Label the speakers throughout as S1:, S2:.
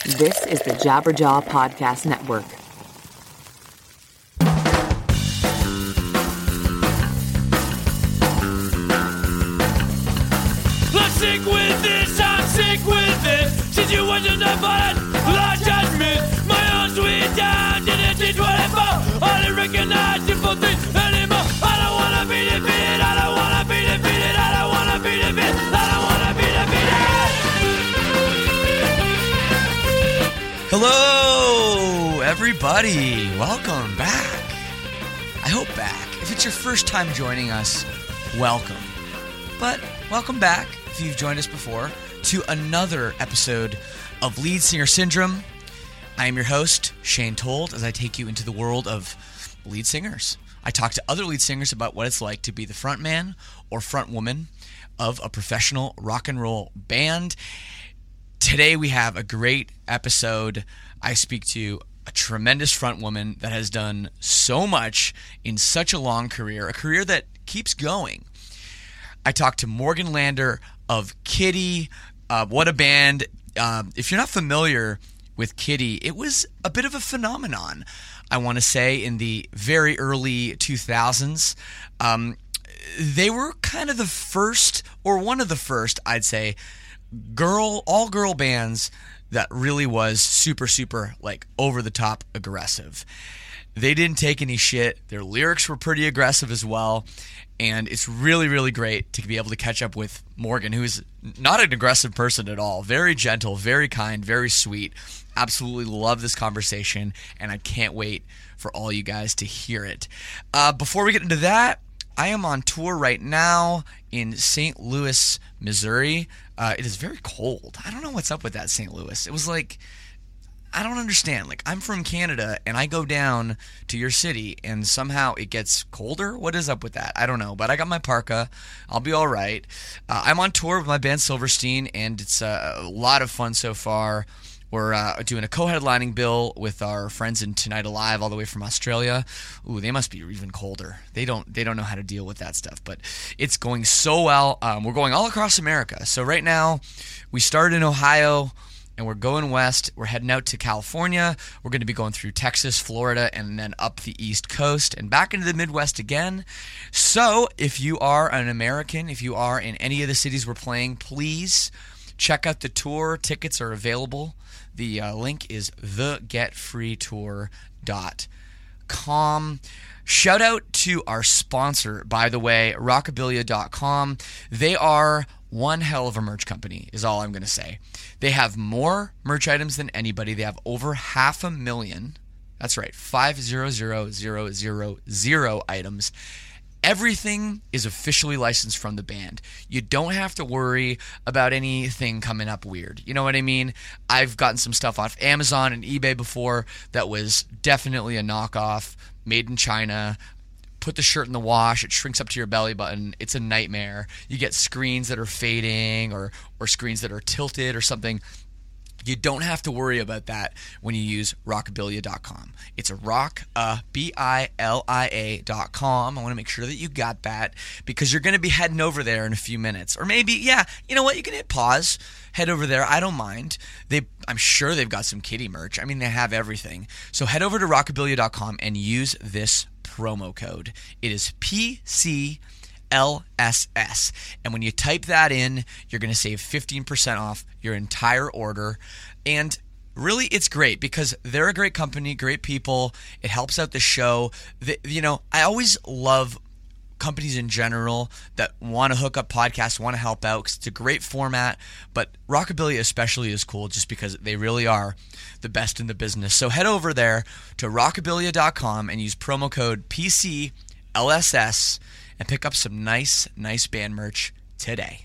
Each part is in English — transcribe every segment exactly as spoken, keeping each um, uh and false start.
S1: This is the Jabberjaw Podcast Network.
S2: I'm sick with this, I'm sick with it. Situations are violent, lost judgment. My own sweet time didn't teach what I found. I didn't recognize simple things anymore. I don't wanna be defeated, I don't wanna be defeated, I don't wanna be defeated, I don't wanna be defeated.
S3: Hello, everybody. Welcome back. I hope back. If it's your first time joining us, welcome. But welcome back, if you've joined us before, to another episode of Lead Singer Syndrome. I am your host, Shane Told, as I take you into the world of lead singers. I talk to other lead singers about what it's like to be the front man or front woman of a professional rock and roll band. Today we have a great episode. I speak to a tremendous front woman that has done so much in such a long career, a career that keeps going. I talked to Morgan Lander of Kittie. Uh, what a band. Uh, if you're not familiar with Kittie, it was a bit of a phenomenon, I want to say, in the very early two thousands. Um, they were kind of the first, or one of the first, I'd say, girl, all-girl bands that really was super, super, like, over-the-top aggressive. They didn't take any shit. Their lyrics were pretty aggressive as well. And it's really, really great to be able to catch up with Morgan, who is not an aggressive person at all. Very gentle, very kind, very sweet. Absolutely love this conversation, and I can't wait for all you guys to hear it. Uh, before we get into that, I am on tour right now in Saint Louis, Missouri. Uh, it is very cold. I don't know what's up with that, Saint Louis. It was like, I don't understand. Like, I'm from Canada, and I go down to your city, and somehow it gets colder? What is up with that? I don't know, but I got my parka. I'll be all right. Uh, I'm on tour with my band Silverstein, and it's uh, a lot of fun so far. We're uh, doing a co-headlining bill with our friends in Tonight Alive, all the way from Australia. Ooh, they must be even colder. They don't they don't know how to deal with that stuff, but it's going so well. Um, we're going all across America. So right now, we started in Ohio, and we're going west. We're heading out to California. We're going to be going through Texas, Florida, and then up the East Coast and back into the Midwest again. So if you are an American, if you are in any of the cities we're playing, please check out the tour. Tickets are available. The uh, link is the get free tour dot com. Shout out to our sponsor, by the way, rockabilia dot com. They are one hell of a merch company, is all I'm going to say. They have more merch items than anybody. They have over half a million. That's right, five zero zero zero zero zero items. Everything is officially licensed from the band. You don't have to worry about anything coming up weird. You know what I mean? I've gotten some stuff off Amazon and eBay before that was definitely a knockoff, made in China. Put the shirt in the wash, it shrinks up to your belly button. It's a nightmare. You get screens that are fading or or screens that are tilted or something. You don't have to worry about that when you use rockabilia dot com. It's a rock, uh, B I L I A dot com. I want to make sure that you got that because you're going to be heading over there in a few minutes. Or maybe, yeah, you know what? You can hit pause, head over there. I don't mind. They, I'm sure they've got some Kittie merch. I mean, they have everything. So head over to rockabilia dot com and use this promo code. It is P C L S S. And when you type that in, you're going to save fifteen percent off your entire order. And really, it's great because they're a great company, great people. It helps out the show. The, you know, I always love companies in general that want to hook up podcasts, want to help out because it's a great format. But Rockabilia especially is cool just because they really are the best in the business. So head over there to rockabilia dot com and use promo code P C L S S and pick up some nice, nice band merch today.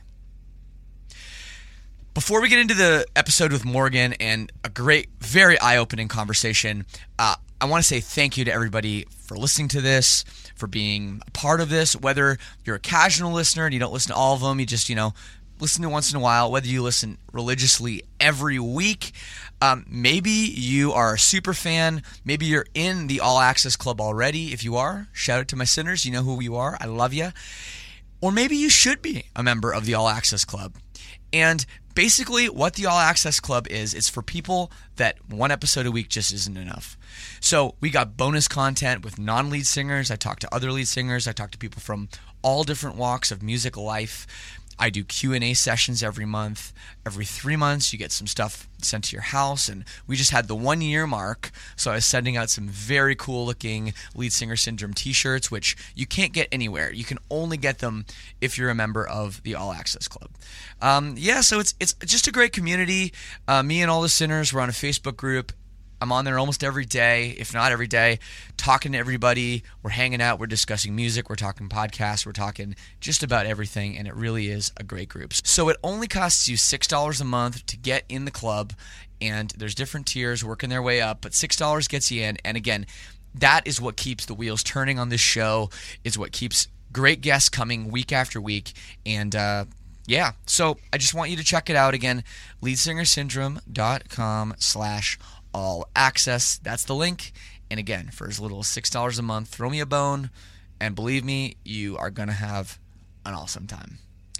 S3: Before we get into the episode with Morgan and a great, very eye-opening conversation, uh, I want to say thank you to everybody for listening to this, for being a part of this, whether you're a casual listener and you don't listen to all of them, you just, you know, listen to once in a while, whether you listen religiously every week. Um, maybe you are a super fan. Maybe you're in the All Access Club already. If you are, shout out to my sinners. You know who you are. I love you. Or maybe you should be a member of the All Access Club. And basically what the All Access Club is, it's for people that one episode a week just isn't enough. So we got bonus content with non-lead singers. I talk to other lead singers. I talk to people from all different walks of music life. I do Q and A sessions every month. Every three months, you get some stuff sent to your house. And we just had the one-year mark, so I was sending out some very cool-looking Lead Singer Syndrome t-shirts, which you can't get anywhere. You can only get them if you're a member of the All Access Club. Um, yeah, so it's it's just a great community. Uh, me and all the sinners, we're on a Facebook group. I'm on there almost every day, if not every day, talking to everybody. We're hanging out. We're discussing music. We're talking podcasts. We're talking just about everything, and it really is a great group. So it only costs you six dollars a month to get in the club, and there's different tiers working their way up, but six dollars gets you in. And again, that is what keeps the wheels turning on this show, is what keeps great guests coming week after week, and uh, yeah, so I just want you to check it out again, leadsingersyndrome.com slash all access. That's the link. And again, for as little as six dollars a month, throw me a bone, and believe me, you are going to have an awesome time.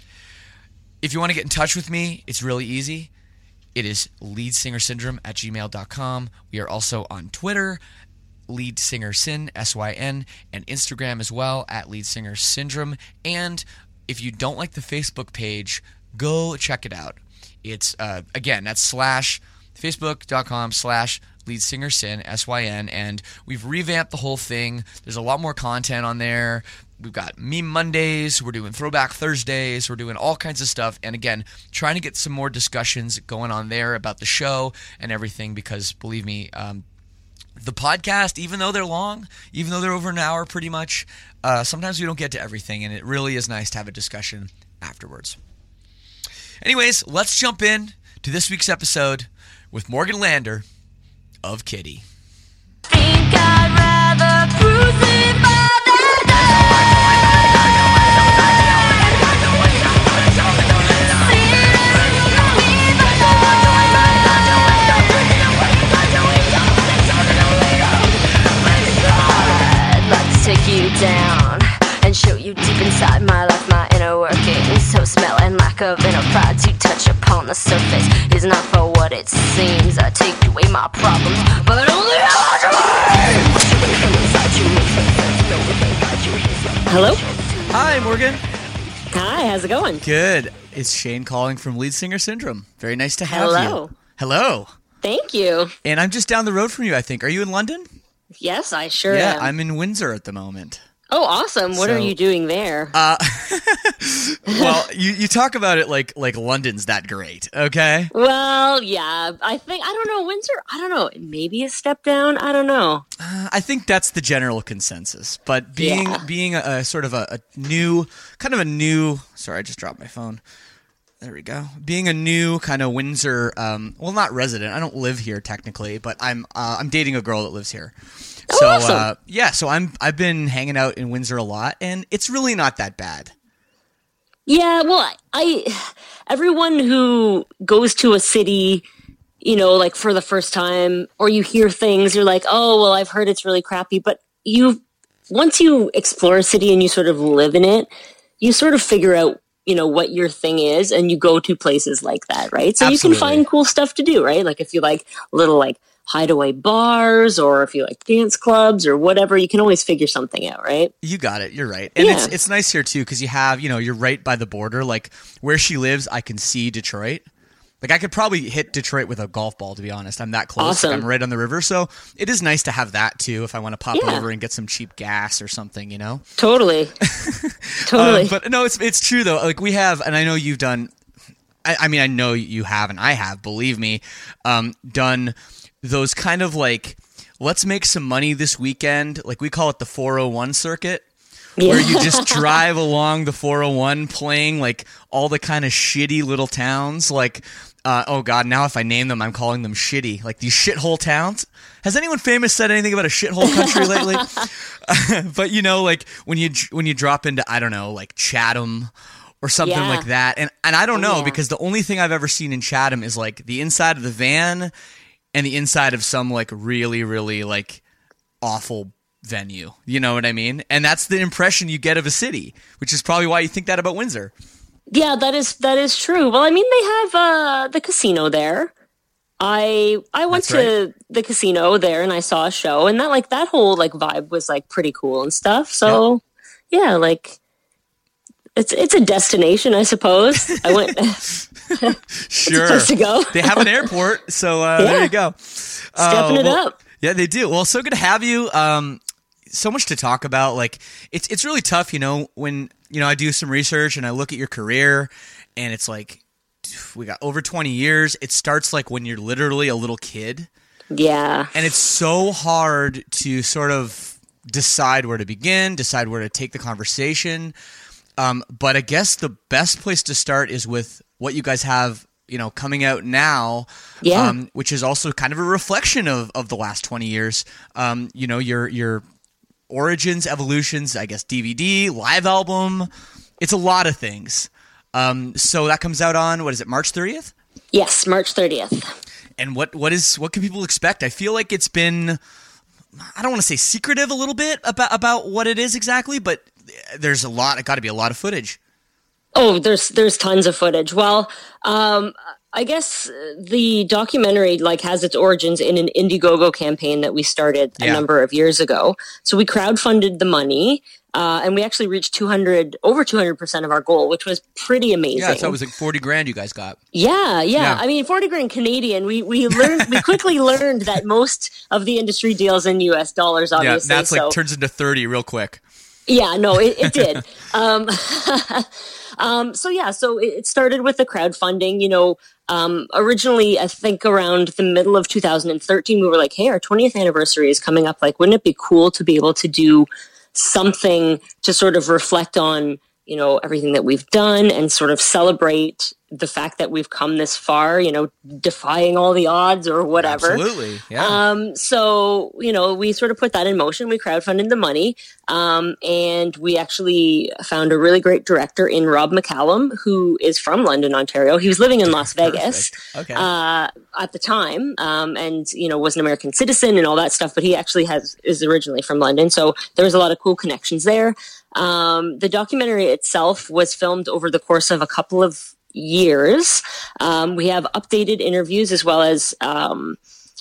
S3: If you want to get in touch with me, it's really easy. It is leadsingersyndrome at gmail dot com. We are also on Twitter, leadsingersyn, S Y N, and Instagram as well, at leadsingersyndrome. And if you don't like the Facebook page, go check it out. It's, uh, again, that's slash facebook.com slash leadsingersyn, S Y N, and we've revamped the whole thing. There's a lot more content on there. We've got Meme Mondays, we're doing Throwback Thursdays, we're doing all kinds of stuff, and again, trying to get some more discussions going on there about the show and everything, because believe me, um, the podcast, even though they're long, even though they're over an hour pretty much, uh, sometimes we don't get to everything, and it really is nice to have a discussion afterwards. Anyways, let's jump in to this week's episode with Morgan Lander of Kitty.
S4: Think I'd rather cruise it by the I'd like to take you down and show you deep inside my life, my inner workings. So smelling like a inner pride to touch upon the surface is not for what it seems. I take away my problems, but only
S5: Hello?
S3: Hi, Morgan.
S5: Hi, how's it going?
S3: Good. It's Shane calling from Lead Singer Syndrome. Very nice to have
S5: Hello.
S3: you. Hello.
S5: Thank you.
S3: And I'm just down the road from you, I think. Are you in London?
S5: Yes, I sure
S3: yeah,
S5: am.
S3: I'm in Windsor at the moment.
S5: Oh, awesome. What
S3: So-
S5: are you doing there?
S3: Uh, well, you, you talk about it like like London's that great, okay?
S5: well, yeah, I think, I don't know, Windsor, I don't know, maybe a step down, I don't know.
S3: Uh, I think that's the general consensus. But being
S5: Yeah.
S3: being a, a sort of a, a new, kind of a new, sorry, I just dropped my phone. There we go. Being a new kind of Windsor, um, well, not resident. I don't live here technically, but I'm uh, I'm dating a girl that lives here.
S5: Oh,
S3: so
S5: awesome.
S3: uh, yeah, so I'm I've been hanging out in Windsor a lot, and it's really not that bad.
S5: Yeah, well, I, everyone who goes to a city, you know, like for the first time, or you hear things, you're like, oh, well, I've heard it's really crappy, but you, once you explore a city and you sort of live in it, you sort of figure out, you know, what your thing is, and you go to places like that, right? So
S3: Absolutely.
S5: you can find cool stuff to do, right? Like if you like little like hideaway bars, or if you like dance clubs or whatever, you can always figure something out, right?
S3: You got it. You're right. And
S5: Yeah.
S3: it's it's nice here too because you have, you know, you're right by the border. Like where she lives, I can see Detroit. Like I could probably hit Detroit with a golf ball, to be honest. I'm that close.
S5: Awesome.
S3: Like, I'm right on the river. So it is nice to have that too if I want to pop
S5: Yeah.
S3: over and get some cheap gas or something, you know?
S5: Totally. totally.
S3: Um, but no, it's it's true though. Like we have, and I know you've done. I, I mean, I know you have, and I have. Believe me, um, done those kind of like, let's make some money this weekend. Like we call it the four oh one circuit, where you just drive along the four oh one, playing like all the kind of shitty little towns. Like, uh, oh god, now if I name them, I'm calling them shitty. Like these shithole towns. Has anyone famous said anything about a shithole country lately? But you know, like when you when you drop into, I don't know, like Chatham or something
S5: Yeah.
S3: like that, and and I don't know
S5: Yeah.
S3: because the only thing I've ever seen in Chatham is like the inside of the van and the inside of some like really really like awful venue. You know what I mean? And that's the impression you get of a city, which is probably why you think that about Windsor.
S5: Yeah, that is that is true. Well, I mean, they have uh, the casino there. I I went
S3: That's
S5: to
S3: right.
S5: the casino there and I saw a show, and that like that whole like vibe was like pretty cool and stuff. So yeah, yeah like it's it's a destination, I suppose. I went.
S3: Sure.
S5: It's a place to go.
S3: They have an airport, so uh,
S5: Yeah.
S3: there you go.
S5: Stepping
S3: Uh,
S5: it
S3: well,
S5: up.
S3: Yeah, they do. Well, so good to have you. Um, so much to talk about. Like, it's it's really tough, you know, when you know I do some research and I look at your career, and it's like we got over twenty years. It starts like when you're literally a little kid,
S5: Yeah.
S3: and it's so hard to sort of decide where to begin, decide where to take the conversation. Um, but I guess the best place to start is with what you guys have, you know, coming out now,
S5: Yeah.
S3: um, which is also kind of a reflection of, of the last twenty years. Um, you know, your your origins, evolutions, I guess D V D, live album. It's a lot of things. Um, so that comes out on, what is it, March thirtieth?
S5: Yes, March thirtieth.
S3: And what what is what can people expect? I feel like it's been, I don't want to say secretive a little bit about about what it is exactly, but there's a lot. It got to be a lot of footage.
S5: Oh, there's there's tons of footage. Well, um, I guess the documentary like has its origins in an Indiegogo campaign that we started a
S3: Yeah.
S5: number of years ago. So we crowdfunded the money, uh, and we actually reached two hundred over two hundred percent of our goal, which was pretty amazing.
S3: Yeah, so it was like forty grand you guys got.
S5: Yeah, yeah,
S3: Yeah.
S5: I mean, forty grand Canadian. We we learned we quickly learned that most of the industry deals in U S dollars. Obviously,
S3: Yeah, that's like
S5: so.
S3: turns into thirty real quick.
S5: Yeah, no, it, it did. um, um, so yeah, so it it started with the crowdfunding. You know, um, originally, I think around the middle of two thousand thirteen, we were like, "Hey, our twentieth anniversary is coming up. Like, wouldn't it be cool to be able to do something to sort of reflect on, you know, everything that we've done and sort of celebrate the fact that we've come this far, you know, defying all the odds or whatever."
S3: Absolutely, yeah.
S5: Um, so, you know, we sort of put that in motion. We crowdfunded the money. Um, and we actually found a really great director in Rob McCallum, who is from London, Ontario. He was living in Las Vegas
S3: Perfect. Okay.
S5: uh, at the time, um, and, you know, was an American citizen and all that stuff, but he actually has is originally from London. So there was a lot of cool connections there. Um, the documentary itself was filmed over the course of a couple of years. Um, we have updated interviews as well as um,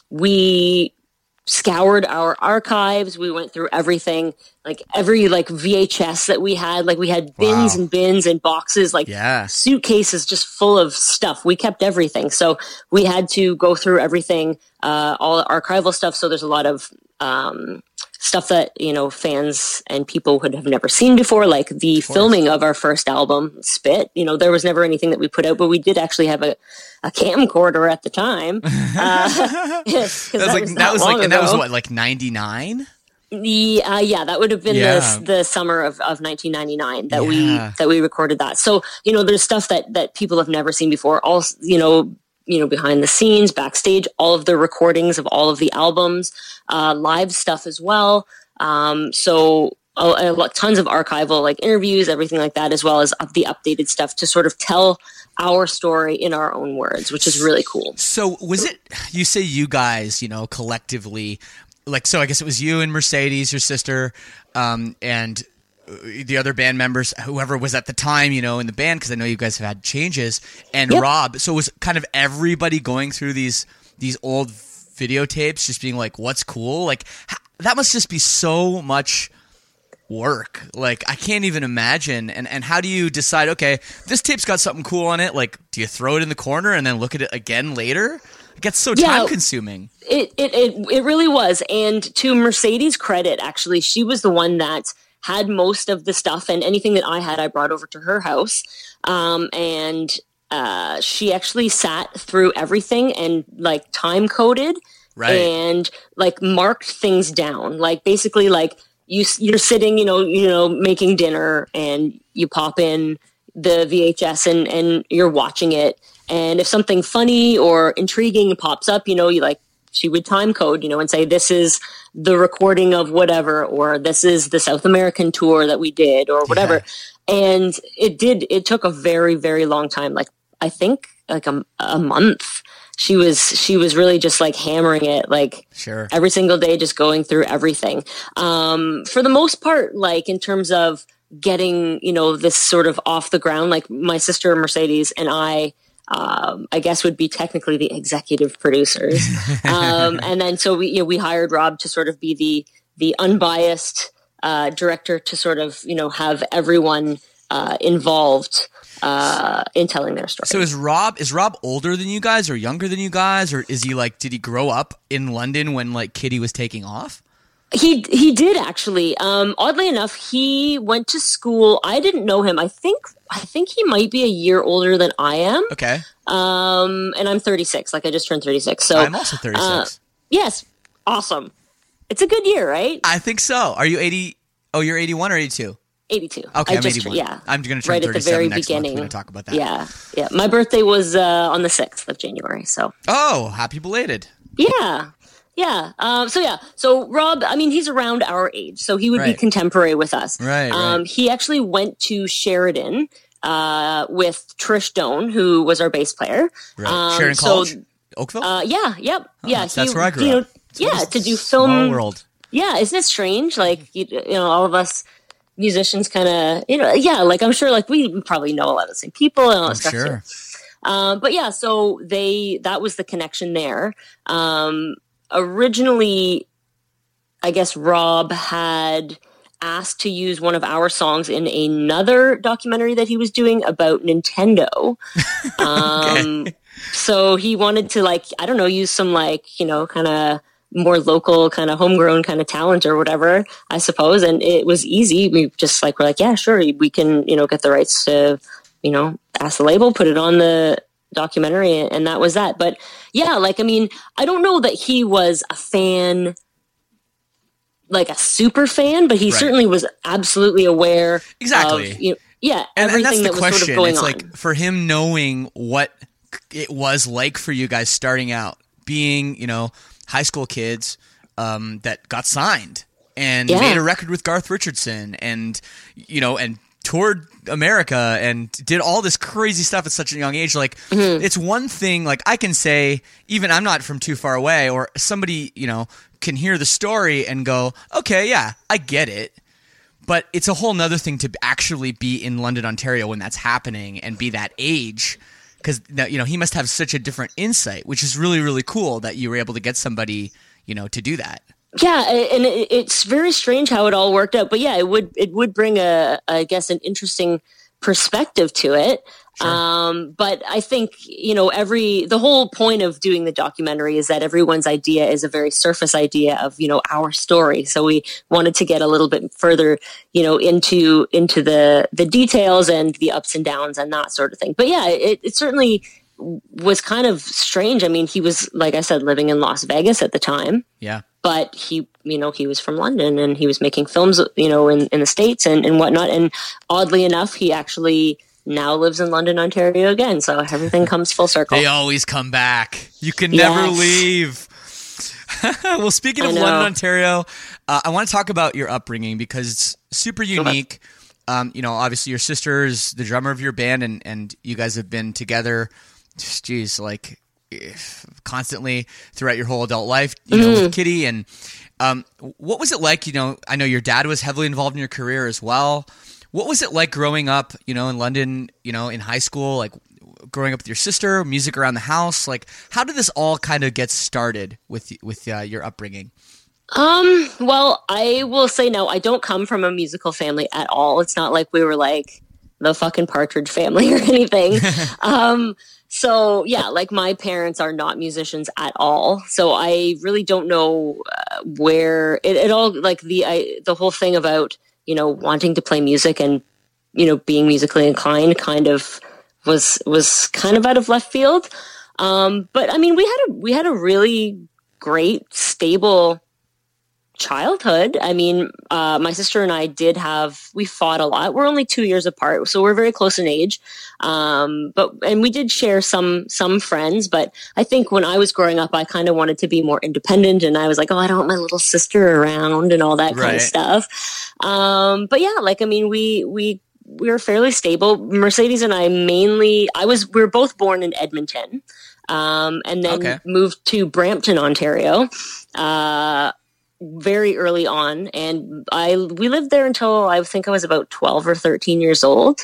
S5: we scoured our archives. We went through everything, like every like V H S that we had. Like we had bins
S3: Wow.
S5: and bins and boxes, like
S3: Yeah.
S5: suitcases just full of stuff. We kept everything. So we had to go through everything, uh, all the archival stuff. So there's a lot of um, stuff that, you know, fans and people would have never seen before, like the filming of our first album, Spit. You know, there was never anything that we put out, but we did actually have a, a camcorder at the time. Uh, 'cause
S3: that was like
S5: not
S3: that was
S5: long
S3: like and that was
S5: ago.
S3: what, like ninety-nine?
S5: The, uh, yeah, that would have been
S3: Yeah.
S5: the, the summer of, of nineteen ninety-nine that
S3: Yeah.
S5: we that we recorded that. So, you know, there's stuff that that people have never seen before. All, you know, you know, behind the scenes, backstage, all of the recordings of all of the albums, uh, live stuff as well. Um, so a, a lot, tons of archival, like interviews, everything like that, as well as up the updated stuff to sort of tell our story in our own words, which is really cool.
S3: So was it, you say you guys, you know, collectively, like, so I guess it was you and Mercedes, your sister, um, and the other band members, whoever was at the time, you know, in the band, because I know you guys have had changes, and
S5: Yep.
S3: Rob. So it was kind of everybody going through these these old videotapes, just being like, what's cool? Like, h- that must just be so much work. Like, I can't even imagine. And and how do you decide, okay, this tape's got something cool on it? Like, do you throw it in the corner and then look at it again later? It gets so
S5: Yeah.
S3: time consuming.
S5: It, it it it really was. And to Mercedes' credit, actually, she was the one that had most of the stuff, and anything that I had, I brought over to her house. Um, and uh, she actually sat through everything and like time coded
S3: Right.
S5: and like marked things down. Like basically, like you you're sitting, you know, you know, making dinner, and you pop in the V H S and and you're watching it. And if something funny or intriguing pops up, you know, you like, she would time code, you know, and say, this is the recording of whatever, or this is the South American tour that we did, or whatever.
S3: Yeah.
S5: And it did, it took a very, very long time. Like, I think like a, a month. She was, she was really just like hammering it, like
S3: Sure.
S5: every single day, just going through everything. Um, for the most part, like in terms of getting, you know, this sort of off the ground. Like my sister Mercedes and I, um, I guess would be technically the executive producers. um, and then so we, you know, we hired Rob to sort of be the, the unbiased uh, director to sort of, you know, have everyone uh, involved uh, in telling their story.
S3: So is Rob, is Rob older than you guys or younger than you guys? Or is he like, did he grow up in London when like Kitty was taking off?
S5: He he did actually. Um, oddly enough, he went to school. I didn't know him. I think I think he might be a year older than I am.
S3: Okay.
S5: Um, and I'm thirty-six. Like I just turned thirty-six. So
S3: I'm also thirty-six.
S5: Uh, yes, awesome. It's a good year, right?
S3: I think so. Are you eighty? Oh, you're eighty-one or eighty-two?
S5: eighty-two.
S3: Okay,
S5: I
S3: I'm
S5: just,
S3: eighty-one.
S5: Yeah,
S3: I'm going to turn
S5: right at the
S3: thirty-seven
S5: very
S3: next
S5: beginning.
S3: month. We're going to talk about that.
S5: Yeah, yeah. My birthday was uh, on the sixth of January. So.
S3: Oh, happy belated.
S5: Yeah. Yeah. Um, so yeah. So Rob, I mean, he's around our age, so he would
S3: Right.
S5: be contemporary with us.
S3: Right,
S5: Um,
S3: right.
S5: He actually went to Sheridan uh, with Trish Doan, who was our bass player.
S3: Right.
S5: Um,
S3: Sheridan
S5: so,
S3: College? Oakville?
S5: Uh, yeah. Yep.
S3: Oh,
S5: yeah.
S3: that's- that's where I grew
S5: you know,
S3: up.
S5: Yeah. To do
S3: Small
S5: film.
S3: world.
S5: Yeah. Isn't it strange? Like you, you know, all of us musicians, kind of, you know, yeah. Like I'm sure, like we, we probably know a lot of the same people and all that
S3: I'm
S5: stuff.
S3: sure.
S5: Too. Um, but yeah, so they that was the connection there. Um, originally, I guess Rob had asked to use one of our songs in another documentary that he was doing about Nintendo. Um,
S3: Okay.
S5: So he wanted to, like, I don't know, use some, like, you know, kind of more local, kind of homegrown kind of talent or whatever, I suppose. And it was easy. We just like, we're like, yeah, sure, we can, you know, get the rights to, you know, ask the label, put it on the documentary, and that was that. But yeah, like, I mean, I don't know that he was a fan, like a super fan, but he
S3: Right.
S5: certainly was absolutely aware
S3: Exactly.
S5: of, you know, yeah,
S3: And, and
S5: everything
S3: that's the
S5: that was
S3: question.
S5: sort of going
S3: it's
S5: on.
S3: like for him knowing what it was like for you guys starting out, being, you know, high school kids um, that got signed and
S5: Yeah.
S3: made a record with Garth Richardson and, you know, and toured America and did all this crazy stuff at such a young age. Like,
S5: Mm-hmm.
S3: it's one thing, like, I can say, even I'm not from too far away, or somebody, you know, can hear the story and go, okay, yeah, I get it. But it's a whole nother thing to actually be in London, Ontario when that's happening and be that age. Because, you know, he must have such a different insight, which is really, really cool that you were able to get somebody, you know, to do that.
S5: Yeah, and it- it's very strange how it all worked out. But yeah, it would it would bring a, I guess, an interesting perspective to it. Um, but I think, you know, every the whole point of doing the documentary is that everyone's idea is a very surface idea of, you know, our story. So we wanted to get a little bit further, you know, into into the the details and the ups and downs and that sort of thing. But yeah, it, it certainly was kind of strange. I mean, he was, like I said, living in Las Vegas at the time.
S3: Yeah.
S5: But he, you know, he was from London and he was making films, you know, in, in the States and, and whatnot. And oddly enough, he actually now lives in London, Ontario again. So everything comes full circle.
S3: They always come back. You can
S5: Yes.
S3: never leave. Well, speaking
S5: I
S3: of
S5: know.
S3: London, Ontario, uh, I want to talk about your upbringing because it's super unique. Um, you know, obviously your sister is the drummer of your band, and, and you guys have been together, geez, like eh, constantly throughout your whole adult life, you know,
S5: Mm-hmm.
S3: with Kitty. And um, what was it like? You know, I know your dad was heavily involved in your career as well. What was it like growing up, you know, in London, you know, in high school, like growing up with your sister, music around the house? Like, how did this all kind of get started with with uh, your upbringing?
S5: Um, well, I will say no, I don't come from a musical family at all. It's not like we were like the fucking Partridge Family or anything. um, so yeah, like my parents are not musicians at all. So I really don't know uh, where it, it all, like the, I, the whole thing about, you know, wanting to play music and, you know, being musically inclined kind of was, was kind of out of left field. Um, but I mean, we had a, we had a really great, stable childhood. I mean, uh, my sister and I did have, we fought a lot. We're only two years apart, so we're very close in age. Um, but, and we did share some, some friends, but I think when I was growing up, I kind of wanted to be more independent, and I was like, oh, I don't want my little sister around and all that kind
S3: Right.
S5: of stuff. Um, but yeah, like, I mean, we, we, we were fairly stable. Mercedes and I mainly, I was, we were both born in Edmonton, um, and then
S3: Okay.
S5: moved to Brampton, Ontario. Uh, very early on, and I we lived there until I think I was about twelve or thirteen years old.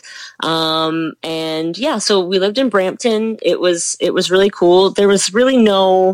S5: Um, and yeah, so we lived in Brampton. It was it was really cool. There was really no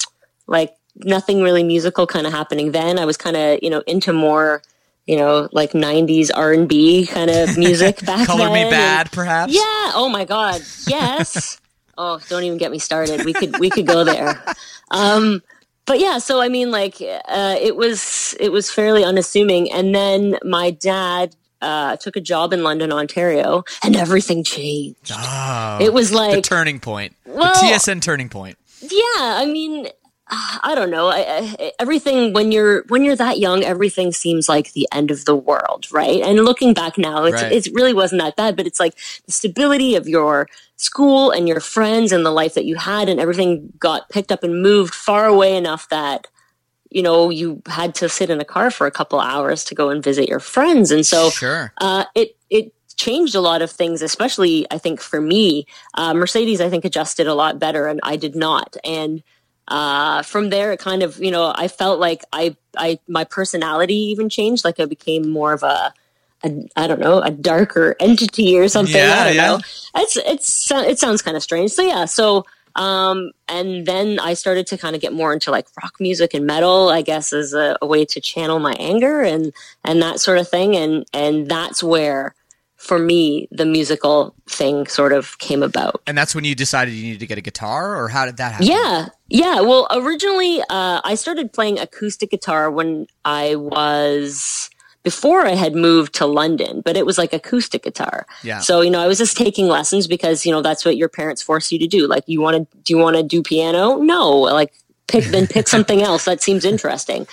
S5: like nothing really musical kind of happening then. I was kind of you know into more you know like nineties R and B kind of music back
S3: Color
S5: then.
S3: Me Bad,
S5: and,
S3: perhaps.
S5: Yeah. Oh my God. Yes. Oh, don't even get me started. We could we could go there. Um, But yeah, so I mean, like, uh, it was it was fairly unassuming, and then my dad uh, took a job in London, Ontario, and everything changed.
S3: Oh,
S5: it was
S3: the
S5: like
S3: turning point,
S5: well,
S3: the T S N turning point.
S5: Yeah, I mean, I don't know. I, I, everything when you're when you're that young, everything seems like the end of the world, right? And looking back now, it's,
S3: Right.
S5: it really wasn't that bad. But it's like the stability of your school and your friends and the life that you had, and everything got picked up and moved far away enough that you know you had to sit in a car for a couple hours to go and visit your friends, and so
S3: Sure.
S5: uh, it it. changed a lot of things, especially I think for me. Uh, Mercedes, I think, adjusted a lot better, and I did not. And uh, from there, it kind of, you know, I felt like I, I, my personality even changed. Like I became more of a, a I don't know, a darker entity or something.
S3: Yeah,
S5: I don't
S3: yeah.
S5: know. It's, it's, it sounds kind of strange. So yeah, so. Um, and then I started to kind of get more into like rock music and metal, I guess, as a, a way to channel my anger and, and that sort of thing. And, and that's where, for me, the musical thing sort of came about.
S3: And that's when you decided you needed to get a guitar, or how did that happen?
S5: Yeah. Yeah. Well, originally, uh, I started playing acoustic guitar when I was, before I had moved to London, but it was like acoustic guitar.
S3: Yeah.
S5: So, you know, I was just taking lessons because, you know, that's what your parents force you to do. Like, you want to, do you want to do piano? No. Like, pick, then pick something else that seems interesting.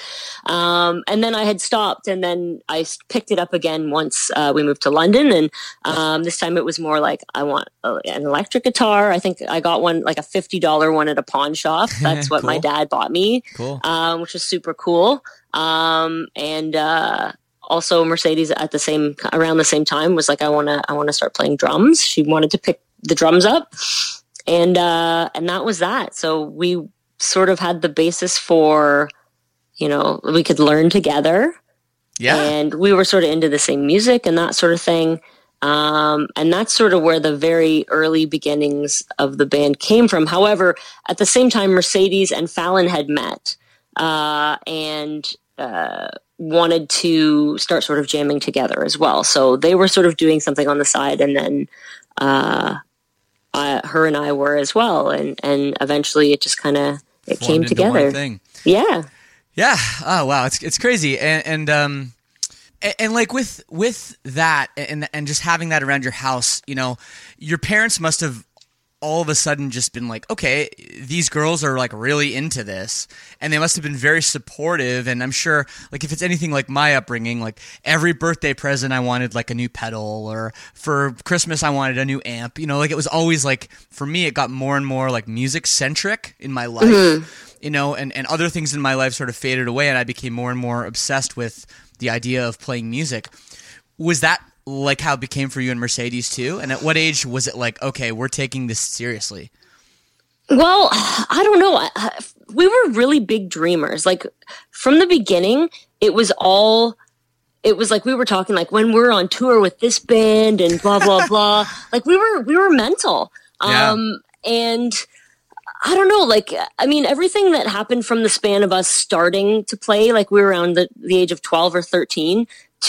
S5: Um, and then I had stopped, and then I picked it up again once uh, we moved to London. And um, this time it was more like, I want a, an electric guitar. I think I got one, like a fifty dollars one at a pawn shop. That's what
S3: Cool.
S5: my dad bought me,
S3: Cool.
S5: um, which was super cool. Um, and uh, also Mercedes at the same, around the same time was like, I want to, I want to start playing drums. She wanted to pick the drums up. And, uh, and that was that. So we sort of had the basis for, you know, we could learn together.
S3: Yeah.
S5: And we were sort of into the same music and that sort of thing. Um, and that's sort of where the very early beginnings of the band came from. However, at the same time, Mercedes and Fallon had met uh, and uh, wanted to start sort of jamming together as well. So they were sort of doing something on the side, and then uh, I, her and I were as well. And, and eventually it just kind of it
S3: Formed
S5: came
S3: into
S5: together.
S3: one thing.
S5: Yeah.
S3: Yeah. Oh wow, it's it's crazy, and, and um, and, and like with with that, and and just having that around your house, you know, your parents must have all of a sudden just been like, okay, these girls are like really into this, and they must have been very supportive. And I'm sure, like, if it's anything like my upbringing, like every birthday present I wanted like a new pedal, or for Christmas I wanted a new amp. You know, like it was always like, for me, it got more and more like music centric in my life. Mm-hmm. You know, and, and other things in my life sort of faded away, and I became more and more obsessed with the idea of playing music. Was that like how it became for you and Mercedes too? And at what age was it like, okay, we're taking this seriously?
S5: Well, I don't know. I, we were really big dreamers. Like from the beginning, it was all, it was like we were talking like when we're on tour with this band and blah, blah, blah. Like we were, we were mental.
S3: Yeah.
S5: Um, and I don't know, like, I mean, everything that happened from the span of us starting to play, like we were around the, the age of twelve or thirteen,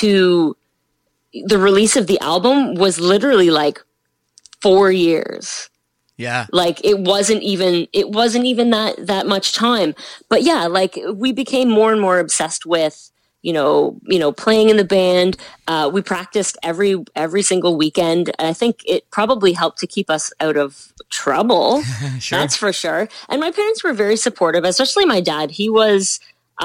S5: to the release of the album was literally like four years.
S3: Yeah.
S5: Like it wasn't even, it wasn't even that, that much time. But yeah, like we became more and more obsessed with, you know, you know, playing in the band. Uh, we practiced every, every single weekend. And I think it probably helped to keep us out of trouble.
S3: Sure.
S5: That's for sure. And my parents were very supportive, especially my dad. He was,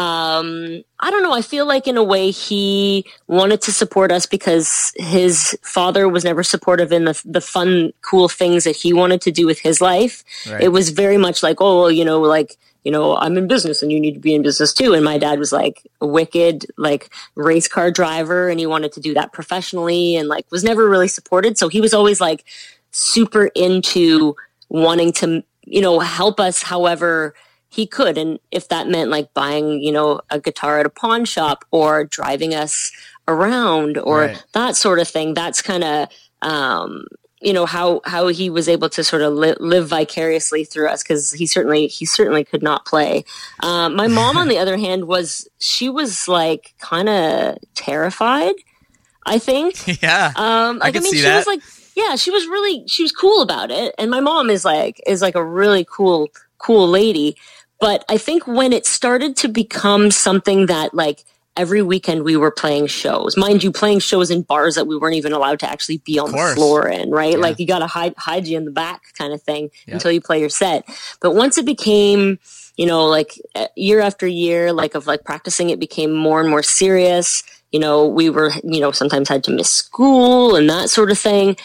S5: um, I don't know. I feel like in a way he wanted to support us because his father was never supportive in the, the fun, cool things that he wanted to do with his life.
S3: Right.
S5: It was very much like, oh, well, you know, like, you know, I'm in business and you need to be in business too. And my dad was like a wicked, like race car driver, and he wanted to do that professionally and like was never really supported. So he was always like super into wanting to, you know, help us however he could. And if that meant like buying, you know, a guitar at a pawn shop or driving us around or
S3: Right.
S5: that sort of thing, that's kind of, um, you know, how, how he was able to sort of li- live vicariously through us. Cause he certainly, he certainly could not play. Um, my mom, on the other hand, was, she was like kind of terrified, I think.
S3: Yeah.
S5: Um, like, I,
S3: can
S5: mean,
S3: see
S5: she
S3: that.
S5: was like, yeah, she was really, she was cool about it. And my mom is like, is like a really cool, cool lady. But I think when it started to become something that like every weekend we were playing shows, mind you, playing shows in bars that we weren't even allowed to actually be on the
S3: course.
S5: floor in, right?
S3: Yeah.
S5: Like you got to hide, hide you in the back kind of thing
S3: Yep.
S5: until you play your set. But once it became, you know, like year after year, like of like practicing, it became more and more serious. You know, we were, you know, sometimes had to miss school and that sort of thing.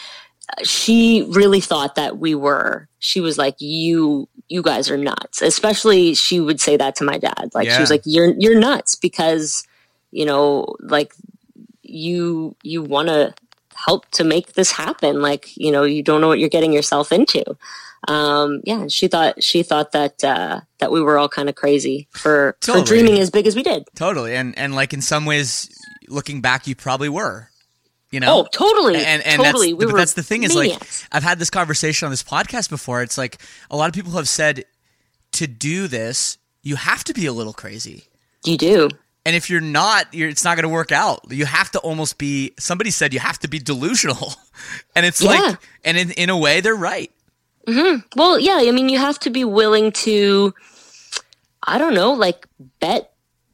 S5: She really thought that we were, she was like, you, you guys are nuts. Especially she would say that to my dad. Like
S3: Yeah.
S5: she was like, you're, you're nuts because, you know, like you, you want to help to make this happen. Like, you know, you don't know what you're getting yourself into. Um, yeah, she thought, she thought that, uh, that we were all kind of crazy for,
S3: Totally.
S5: for dreaming as big as we did.
S3: Totally. And, and like in some ways, looking back, you probably were. You know?
S5: Oh, totally.
S3: And, and
S5: totally.
S3: that's,
S5: we
S3: but
S5: were
S3: that's the thing is like,
S5: maniacs.
S3: I've had this conversation on this podcast before. It's like a lot of people have said to do this, you have to be a little crazy.
S5: You do.
S3: And if you're not, you're, it's not going to work out. You have to almost be, somebody said you have to be delusional. And it's
S5: Yeah.
S3: like, and in, in a way, they're right.
S5: Well, yeah, I mean, you have to be willing to, I don't know, like bet,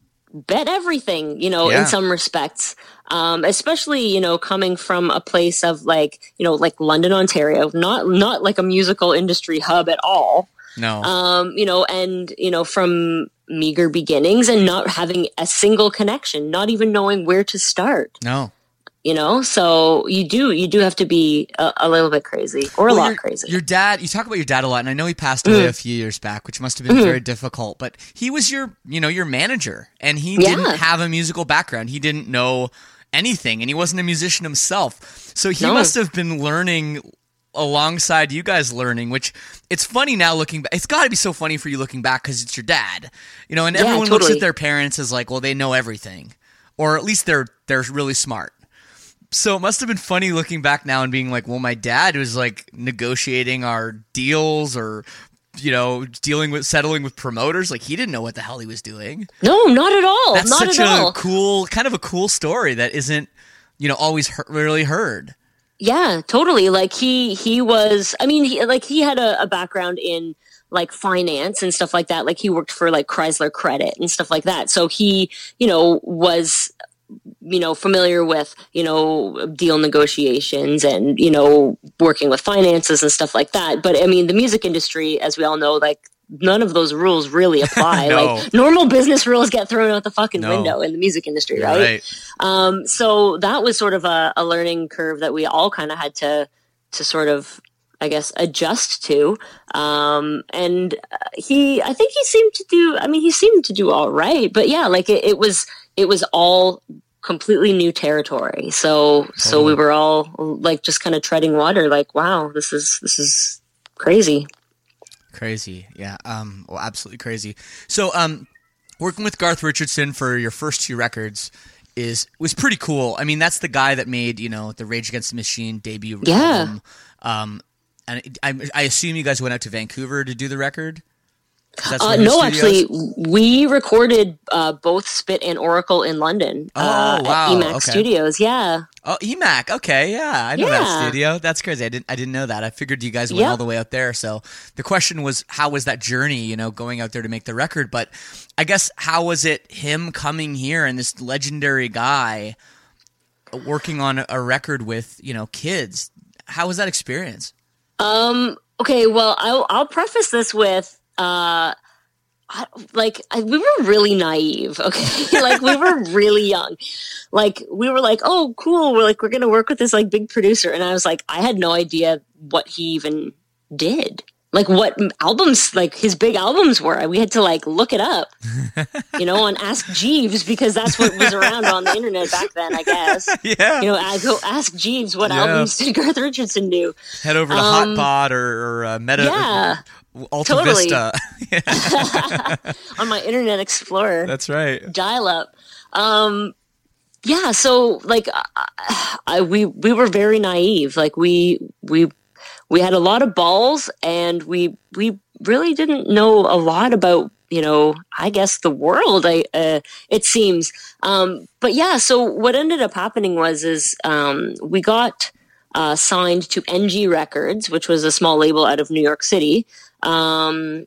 S5: bet everything, you know,
S3: Yeah.
S5: in some respects. Um, especially, you know, coming from a place of like, you know, like London, Ontario, not, not like a musical industry hub at all.
S3: No.
S5: Um, you know, and, you know, from meager beginnings and not having a single connection, not even knowing where to start,
S3: no.
S5: you know? So you do, you do have to be a, a little bit crazy or a
S3: Well,
S5: lot
S3: your,
S5: crazy.
S3: Your dad, you talk about your dad a lot, and I know he passed away
S5: Mm-hmm.
S3: a few years back, which must have been very difficult, but he was your, you know, your manager, and he
S5: Yeah.
S3: didn't have a musical background. He didn't know anything, and he wasn't a musician himself. So he
S5: No.
S3: must have been learning alongside you guys learning, which it's funny now looking back. It's got to be so funny for you looking back because it's your dad, you know, and
S5: Yeah,
S3: everyone looks
S5: totally.
S3: at their parents as like, well, they know everything, or at least they're they're really smart. So it must have been funny looking back now and being like, well, my dad was like negotiating our deals or, you know, dealing with settling with promoters. Like he didn't know what the hell he was doing.
S5: No, not at all.
S3: That's
S5: not
S3: such
S5: at
S3: a
S5: all.
S3: cool, kind of a cool story that isn't, you know, always he- really heard.
S5: Yeah, totally. Like he, he was, I mean, he, like he had a, a background in like finance and stuff like that. Like he worked for like Chrysler Credit and stuff like that. So he, you know, was, you know, familiar with, you know, deal negotiations and, you know, working with finances and stuff like that. But I mean, the music industry, as we all know, like none of those rules really apply.
S3: No.
S5: Like normal business rules get thrown out the fucking
S3: No.
S5: window in the music industry,
S3: You're
S5: right?
S3: right.
S5: Um, so that was sort of a, a learning curve that we all kind of had to, to sort of, I guess, adjust to. Um, and uh, he, I think he seemed to do, I mean, he seemed to do all right, but yeah, like it, it was, it was all completely new territory. So, so we were all like just kind of treading water, like, wow, this is, this is crazy.
S3: Crazy. Yeah. Um, well, absolutely crazy. So, um, working with Garth Richardson for your first two records is was pretty cool. I mean, that's the guy that made, you know, the Rage Against the Machine debut
S5: Yeah.
S3: album. Um, and I, I assume you guys went out to Vancouver to do the record? 'Cause that's
S5: Uh,
S3: where his
S5: no,
S3: studio is?
S5: actually, we recorded uh, both Spit and Oracle in London
S3: Oh,
S5: uh,
S3: wow,
S5: at E M A C
S3: okay.
S5: Studios. Yeah.
S3: Oh, E M A C. Okay, yeah, I know that
S5: Yeah.
S3: studio. That's crazy. I didn't. I didn't know that. I figured you guys went
S5: Yeah.
S3: all the way out there. So the question was, how was that journey? You know, going out there to make the record. But I guess how was it him coming here and this legendary guy working on a record with, you know, kids? How was that experience?
S5: Um. Okay. Well, I'll I'll preface this with uh, I, like I, we were really naive. Okay, like we were really young. Like we were like, oh, cool. We're like we're gonna work with this like big producer, and I was like, I had no idea what he even did. Like what albums, like his big albums were. We had to like look it up, you know, on Ask Jeeves because that's what was around on the internet back then, I guess.
S3: Yeah.
S5: You know, I go ask Jeeves what
S3: Yeah.
S5: albums did Garth Richardson do.
S3: Head over to
S5: Um,
S3: Hotpot or, or uh, Meta
S5: yeah.
S3: Alta
S5: Totally.
S3: Vista.
S5: on my Internet Explorer.
S3: That's right.
S5: Dial up. Um, yeah. So like, I, I, we, we were very naive. Like we, we, we had a lot of balls and we, we really didn't know a lot about, you know, I guess the world, I, uh, it seems. Um, but yeah, so what ended up happening was, is, um, we got, uh, signed to N G Records, which was a small label out of New York City, um,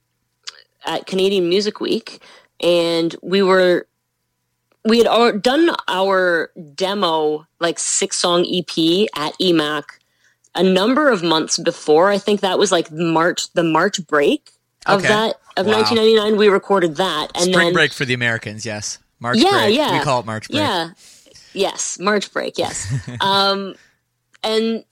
S5: at Canadian Music Week. And we were, we had al- done our demo, like six song E P at E M A C a number of months before. I think that was like March, the March break of
S3: Okay.
S5: that, of
S3: Wow.
S5: nineteen ninety-nine. We recorded that. And
S3: Spring
S5: then,
S3: break for the Americans, yes. March
S5: yeah,
S3: break.
S5: yeah.
S3: We call it March break.
S5: Yeah. Yes. March break. Yes. um, and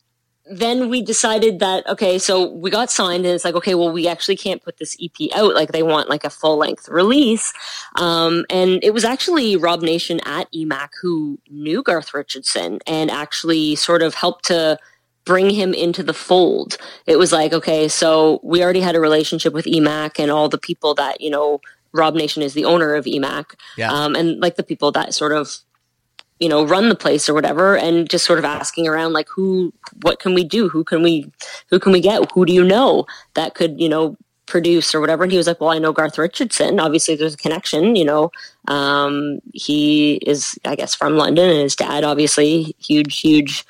S5: then we decided that, okay, so we got signed and it's like, okay, well, we actually can't put this E P out. Like they want like a full length release. Um, and it was actually Rob Nation at E M A C who knew Garth Richardson and actually sort of helped to bring him into the fold. It was like, okay, so we already had a relationship with E M A C and all the people that, you know, Rob Nation is the owner of E M A C.
S3: Yeah.
S5: Um, and like the people that sort of, you know, run the place or whatever, and just sort of asking around, like, who, what can we do? Who can we, who can we get? Who do you know that could, you know, produce or whatever? And he was like, well, I know Garth Richardson. Obviously there's a connection, you know. Um, he is, I guess, from London, and his dad, obviously, huge, huge,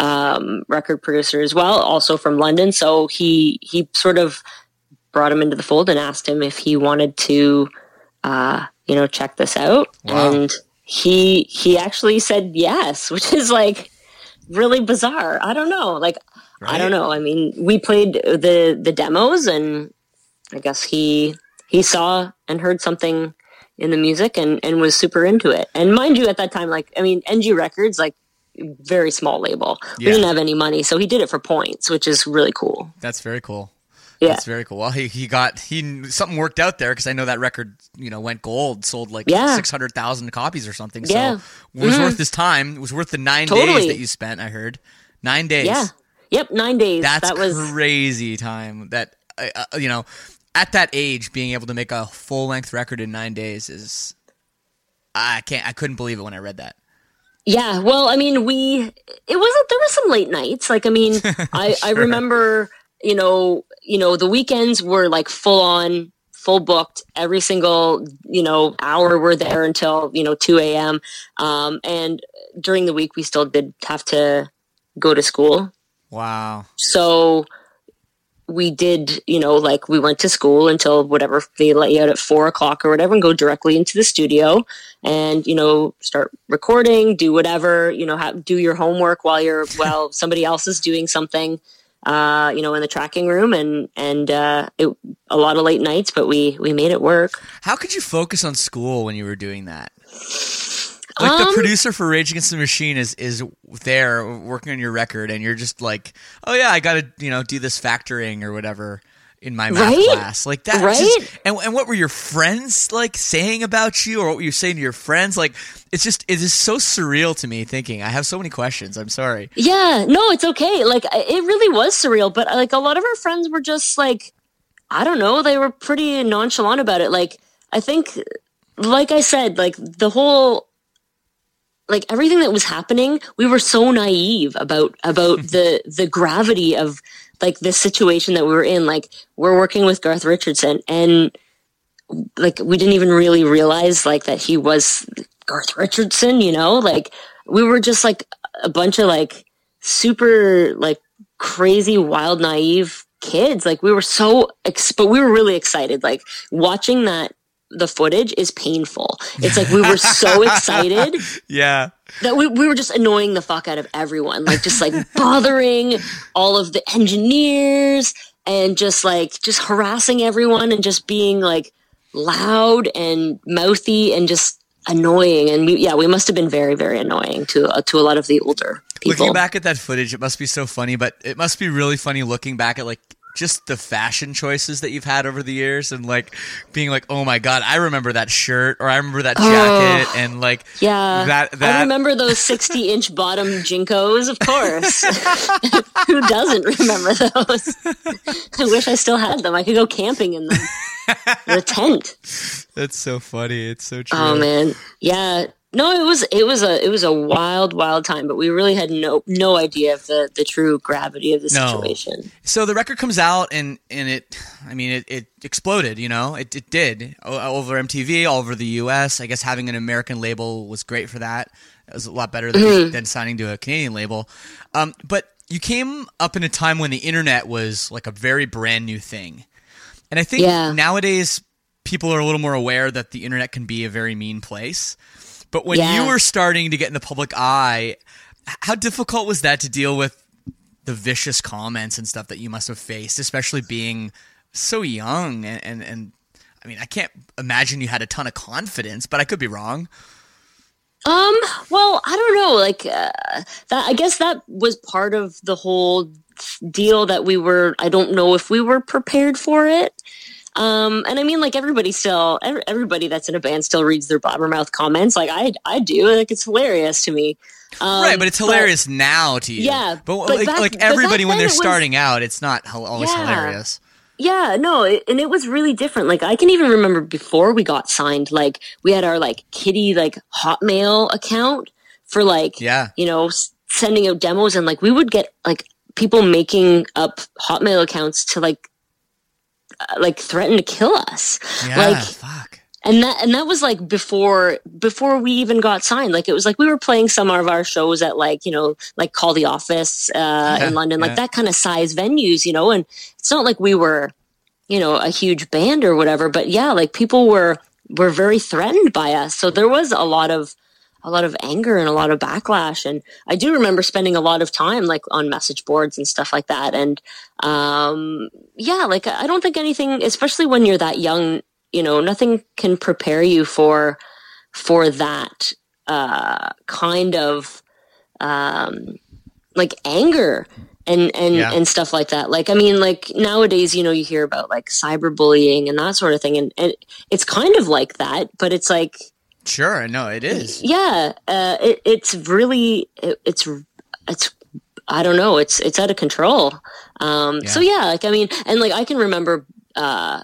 S5: um, record producer as well, also from London. So he, he sort of brought him into the fold and asked him if he wanted to, uh, you know, check this out.
S3: Wow.
S5: And he, he actually said yes, which is like really bizarre. I don't know. Like,
S3: Right?
S5: I don't know. I mean, we played the, the demos and I guess he, he saw and heard something in the music and, and was super into it. And mind you, at that time, like, I mean, N G Records, like, very small label.
S3: Yeah.
S5: We didn't have any money, so he did it for points, which is really cool.
S3: That's very cool.
S5: Yeah.
S3: That's very cool. Well, he, he got, he, something worked out there because I know that record, you know, went gold, sold like
S5: Yeah.
S3: six hundred thousand copies or something.
S5: Yeah.
S3: So it was
S5: Mhm.
S3: worth his time. It was worth the nine
S5: Totally.
S3: days that you spent, I heard. Nine days.
S5: Yeah. Yep. Nine days.
S3: That's
S5: that was
S3: crazy time. That, uh, uh, you know, at that age, being able to make a full length record in nine days is, I can't, I couldn't believe it when I read that.
S5: Yeah, well, I mean, we, it wasn't, there were some late nights. Like, I mean, I, I
S3: Sure.
S5: remember, you know, you know, the weekends were like full on, full booked every single, you know, hour we're there until, you know, two a.m. Um, and during the week we still did have to go to school.
S3: Wow.
S5: So we did, you know, like we went to school until whatever they let you out at four o'clock or whatever and go directly into the studio and, you know, start recording, do whatever, you know, have, do your homework while you're, while somebody else is doing something, uh, you know, in the tracking room and, and, uh, it, a lot of late nights, but we, we made it work.
S3: How could you focus on school when you were doing that? Like the
S5: Um,
S3: producer for Rage Against the Machine is is there working on your record, and you're just like, oh yeah, I got to you know do this factoring or whatever in my math
S5: Right?
S3: class, like that.
S5: Right?
S3: Just, and and what were your friends like saying about you, or what were you saying to your friends? Like, it's just it is so surreal to me. Thinking I have so many questions. I'm sorry.
S5: Yeah, no, it's okay. Like it really was surreal, but like a lot of our friends were just like, I don't know, they were pretty nonchalant about it. Like I think, like I said, like the whole, like everything that was happening, we were so naive about about the the gravity of like this situation that we were in. Like we're working with Garth Richardson, and like we didn't even really realize like that he was Garth Richardson. You know, like we were just like a bunch of like super like crazy, wild, naive kids. Like we were so, ex- but we were really excited. Like watching that. The footage is painful. It's like we were so excited
S3: Yeah.
S5: that we, we were just annoying the fuck out of everyone, like just like bothering all of the engineers and just like just harassing everyone and just being like loud and mouthy and just annoying. And we, yeah, we must have been very, very annoying to uh, to a lot of the older people.
S3: Looking back at that footage, it must be so funny, but it must be really funny looking back at like just the fashion choices that you've had over the years, and like being like, oh my god, I remember that shirt, or I remember that jacket, oh, and like
S5: yeah,
S3: that, that.
S5: I remember those sixty inch bottom Jinkos, of course. Who doesn't remember those? I wish I still had them. I could go camping in them. The tent.
S3: That's so funny. It's so true.
S5: Oh man, yeah. No, it was it was a it was a wild, wild time, but we really had no no idea of the, the true gravity of the
S3: no.
S5: situation.
S3: So the record comes out, and, and it, I mean, it, it exploded. You know, it it did all over M T V, all over the U S. I guess having an American label was great for that. It was a lot better than, mm-hmm. than signing to a Canadian label. Um, but you came up in a time when the internet was like a very brand new thing, and I think
S5: yeah.
S3: nowadays people are a little more aware that the internet can be a very mean place. But when
S5: yeah.
S3: you were starting to get in the public eye, how difficult was that to deal with the vicious comments and stuff that you must have faced, especially being so young? And, and, and I mean, I can't imagine you had a ton of confidence, but I could be wrong.
S5: Um, well, I don't know. Like, uh, that, I guess that was part of the whole deal that we were, I don't know if we were prepared for it. Um, and I mean, like everybody still, every, everybody that's in a band still reads their blabbermouth comments. Like I, I do. Like it's hilarious to me. Um,
S3: right, but it's hilarious but, now to you.
S5: Yeah,
S3: but,
S5: but
S3: like,
S5: back,
S3: like everybody
S5: but
S3: when they're
S5: was,
S3: starting out, it's not always
S5: yeah,
S3: hilarious.
S5: Yeah, no, it, and it was really different. Like I can even remember before we got signed, like we had our like Kitty like Hotmail account for like,
S3: yeah.
S5: you know, s- sending out demos, and like we would get like people making up Hotmail accounts to like. like threaten to kill us.
S3: Yeah,
S5: like,
S3: fuck.
S5: And that and that was like before before we even got signed. Like it was like we were playing some of our shows at like, you know, like Call the Office uh,
S3: yeah,
S5: in London, like
S3: yeah.
S5: that kind of size venues, you know. And it's not like we were, you know, a huge band or whatever. But yeah, like people were were very threatened by us. So there was a lot of a lot of anger and a lot of backlash. And I do remember spending a lot of time like on message boards and stuff like that. And um, yeah, like I don't think anything, especially when you're that young, you know, nothing can prepare you for, for that uh, kind of um, like anger and, and,
S3: yeah.
S5: and stuff like that. Like, I mean, like nowadays, you know, you hear about like cyberbullying and that sort of thing. And, and it's kind of like that, but it's like,
S3: sure, no, it is.
S5: Yeah, uh, it, it's really it, it's it's I don't know, it's it's out of control. Um,
S3: yeah.
S5: So yeah, like I mean, and like I can remember uh,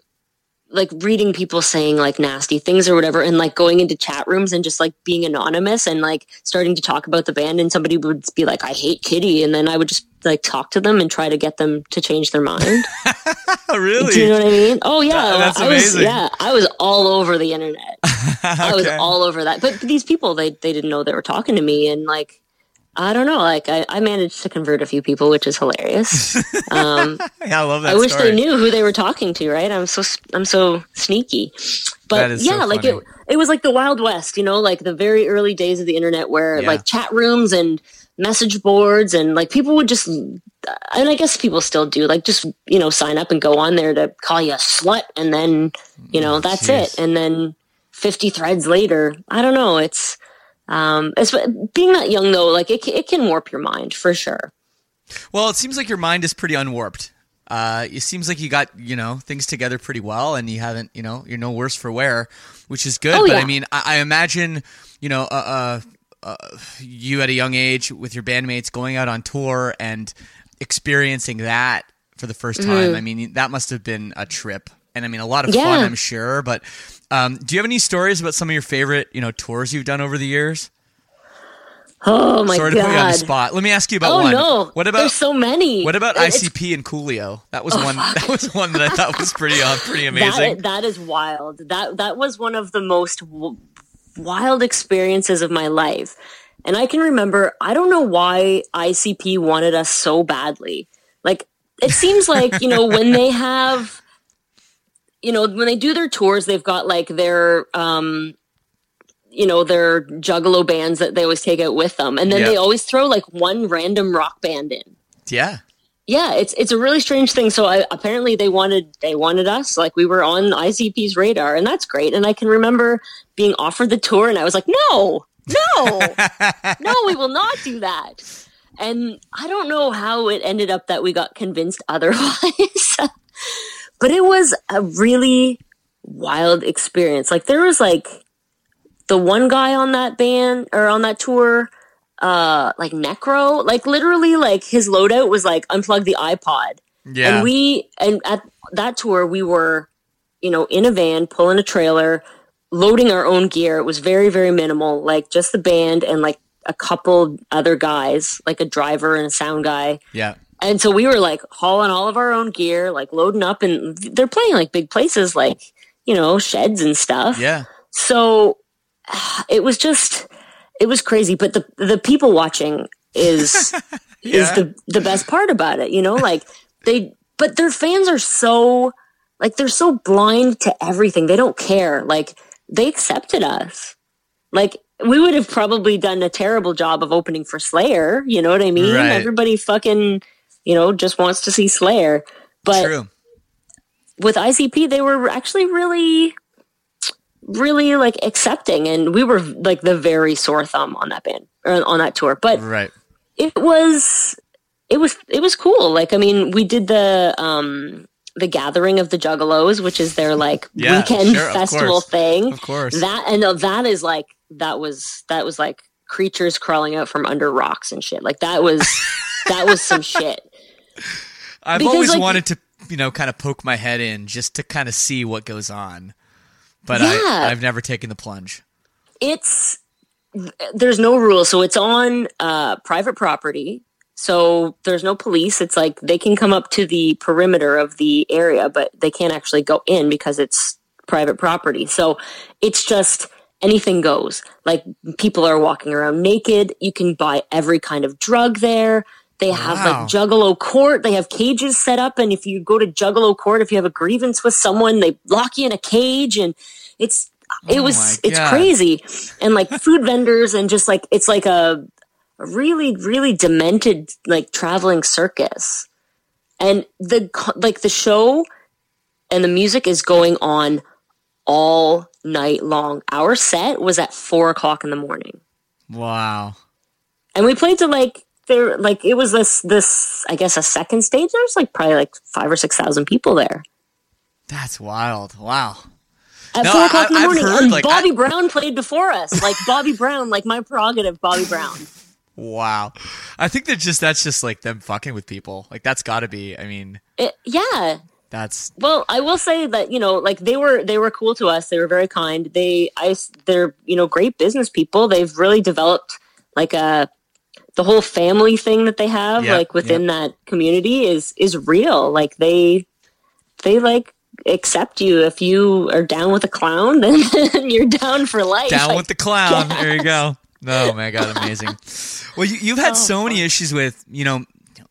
S5: like reading people saying like nasty things or whatever, and like going into chat rooms and just like being anonymous and like starting to talk about the band, and somebody would be like, "I hate Kitty," and then I would just like talk to them and try to get them to change their mind.
S3: Really?
S5: Do you know what I mean? Oh yeah,
S3: that, that's
S5: I
S3: amazing.
S5: was, yeah, I was all over the internet.
S3: Okay.
S5: I was all over that. But these people, they they didn't know they were talking to me, and like I don't know, like I, I managed to convert a few people, which is hilarious. Um,
S3: yeah, I love that.
S5: I wish
S3: story.
S5: they knew who they were talking to. Right? I'm so I'm so sneaky. But yeah,
S3: so
S5: like
S3: funny.
S5: it it was like the Wild West, you know, like the very early days of the internet, where
S3: Yeah.
S5: like chat rooms and message boards, and like people would just, and I guess people still do, like just, you know, sign up and go on there to call you a slut, and then, you know, that's
S3: Jeez.
S5: it. And then fifty threads later, I don't know. It's, um, it's being that young though, like it, it can warp your mind for sure.
S3: Well, it seems like your mind is pretty unwarped. Uh, it seems like you got, you know, things together pretty well, and you haven't, you know, you're no worse for wear, which is good.
S5: Oh,
S3: but
S5: yeah.
S3: I mean, I, I imagine, you know, uh, uh, uh, you at a young age with your bandmates going out on tour and experiencing that for the first time.
S5: Mm-hmm.
S3: I mean, that must have been a trip, and I mean, a lot of
S5: Yeah.
S3: fun, I'm sure. But um, do you have any stories about some of your favorite, you know, tours you've done over the years?
S5: Oh my
S3: Sorry
S5: God.
S3: to put you on the spot. Let me ask you about
S5: Oh
S3: one.
S5: no.
S3: What about
S5: There's so many.
S3: What about
S5: It's-
S3: I C P and Coolio? That was one. That was one that I thought was pretty, uh, pretty amazing.
S5: That, that is wild. That that was one of the most w- wild experiences of my life. And I can remember, I don't know why I C P wanted us so badly. Like, it seems like, you know, when they have, you know, when they do their tours, they've got like their, um, you know, their Juggalo bands that they always take out with them. And then
S3: Yeah.
S5: they always throw like one random rock band in.
S3: yeah.
S5: Yeah, it's it's a really strange thing. So I, apparently they wanted they wanted us, like we were on I C P's radar, and that's great. And I can remember being offered the tour, and I was like, no, no, no, we will not do that. And I don't know how it ended up that we got convinced otherwise, but it was a really wild experience. Like there was like the one guy on that band or on that tour, uh, like Necro, like literally like his loadout was like unplug the iPod.
S3: Yeah.
S5: And we, and at that tour, we were, you know, in a van, pulling a trailer, loading our own gear. It was very, very minimal, like just the band and like a couple other guys, like a driver and a sound guy.
S3: Yeah.
S5: And so we were like hauling all of our own gear, like loading up, and they're playing like big places, like, you know, sheds and stuff.
S3: Yeah.
S5: So it was just, it was crazy. But the, the people watching is,
S3: Yeah.
S5: is the, the best part about it, you know, like they, but their fans are so, like, they're so blind to everything. They don't care. Like, they accepted us. Like, we would have probably done a terrible job of opening for Slayer. You know what I mean?
S3: Right.
S5: Everybody fucking, you know, just wants to see Slayer. But
S3: True.
S5: with I C P, they were actually really, really like accepting. And we were like the very sore thumb on that band or on that tour. But
S3: Right.
S5: it was, it was, it was cool. Like, I mean, we did the, um, the Gathering of the Juggalos, which is their like
S3: Yeah,
S5: weekend
S3: sure, of
S5: festival
S3: course.
S5: thing.
S3: Of course.
S5: That, and that is like, that was, that was like creatures crawling out from under rocks and shit. Like that was, that was some shit.
S3: I've
S5: Because,
S3: always
S5: like-
S3: wanted to, you know, kind of poke my head in just to kind of see what goes on. But
S5: Yeah.
S3: I, I've never taken the plunge.
S5: It's, there's no rules. So it's on uh, private property. So there's no police. It's like they can come up to the perimeter of the area, but they can't actually go in because it's private property. So it's just anything goes. Like people are walking around naked. You can buy every kind of drug there. They have
S3: Wow.
S5: like Juggalo Court. They have cages set up. And if you go to Juggalo Court, if you have a grievance with someone, they lock you in a cage. And it's, it
S3: Oh
S5: was,
S3: my
S5: it's
S3: God.
S5: crazy. And like food vendors and just like, it's like a, a really, really demented, like traveling circus. And the, like the show and the music is going on all night long. Our set was at four o'clock in the morning.
S3: Wow.
S5: And we played to like, there, like it was this, this, I guess a second stage. There was like probably like five or six thousand people there
S3: That's wild. Wow.
S5: at
S3: No,
S5: four o'clock in
S3: I-
S5: the
S3: I've
S5: morning.
S3: heard,
S5: and
S3: like,
S5: Bobby
S3: I-
S5: Brown played before us. Like Bobby Brown, like my prerogative, Bobby Brown.
S3: Wow. I think that just, that's just like them fucking with people. Like that's gotta be, I mean,
S5: It, yeah.
S3: that's,
S5: Well, I will say that, you know, like they were, they were cool to us. They were very kind. They, I, they're, you know, great business people. They've really developed like a, the whole family thing that they have,
S3: Yeah,
S5: like within
S3: yeah.
S5: that community is, is real. Like they, they like accept you. If you are down with a clown, then you're down for life.
S3: down
S5: Like,
S3: with the clown. There you go. Oh my God, amazing. Well, you, you've had
S5: Oh,
S3: so many issues with, you know,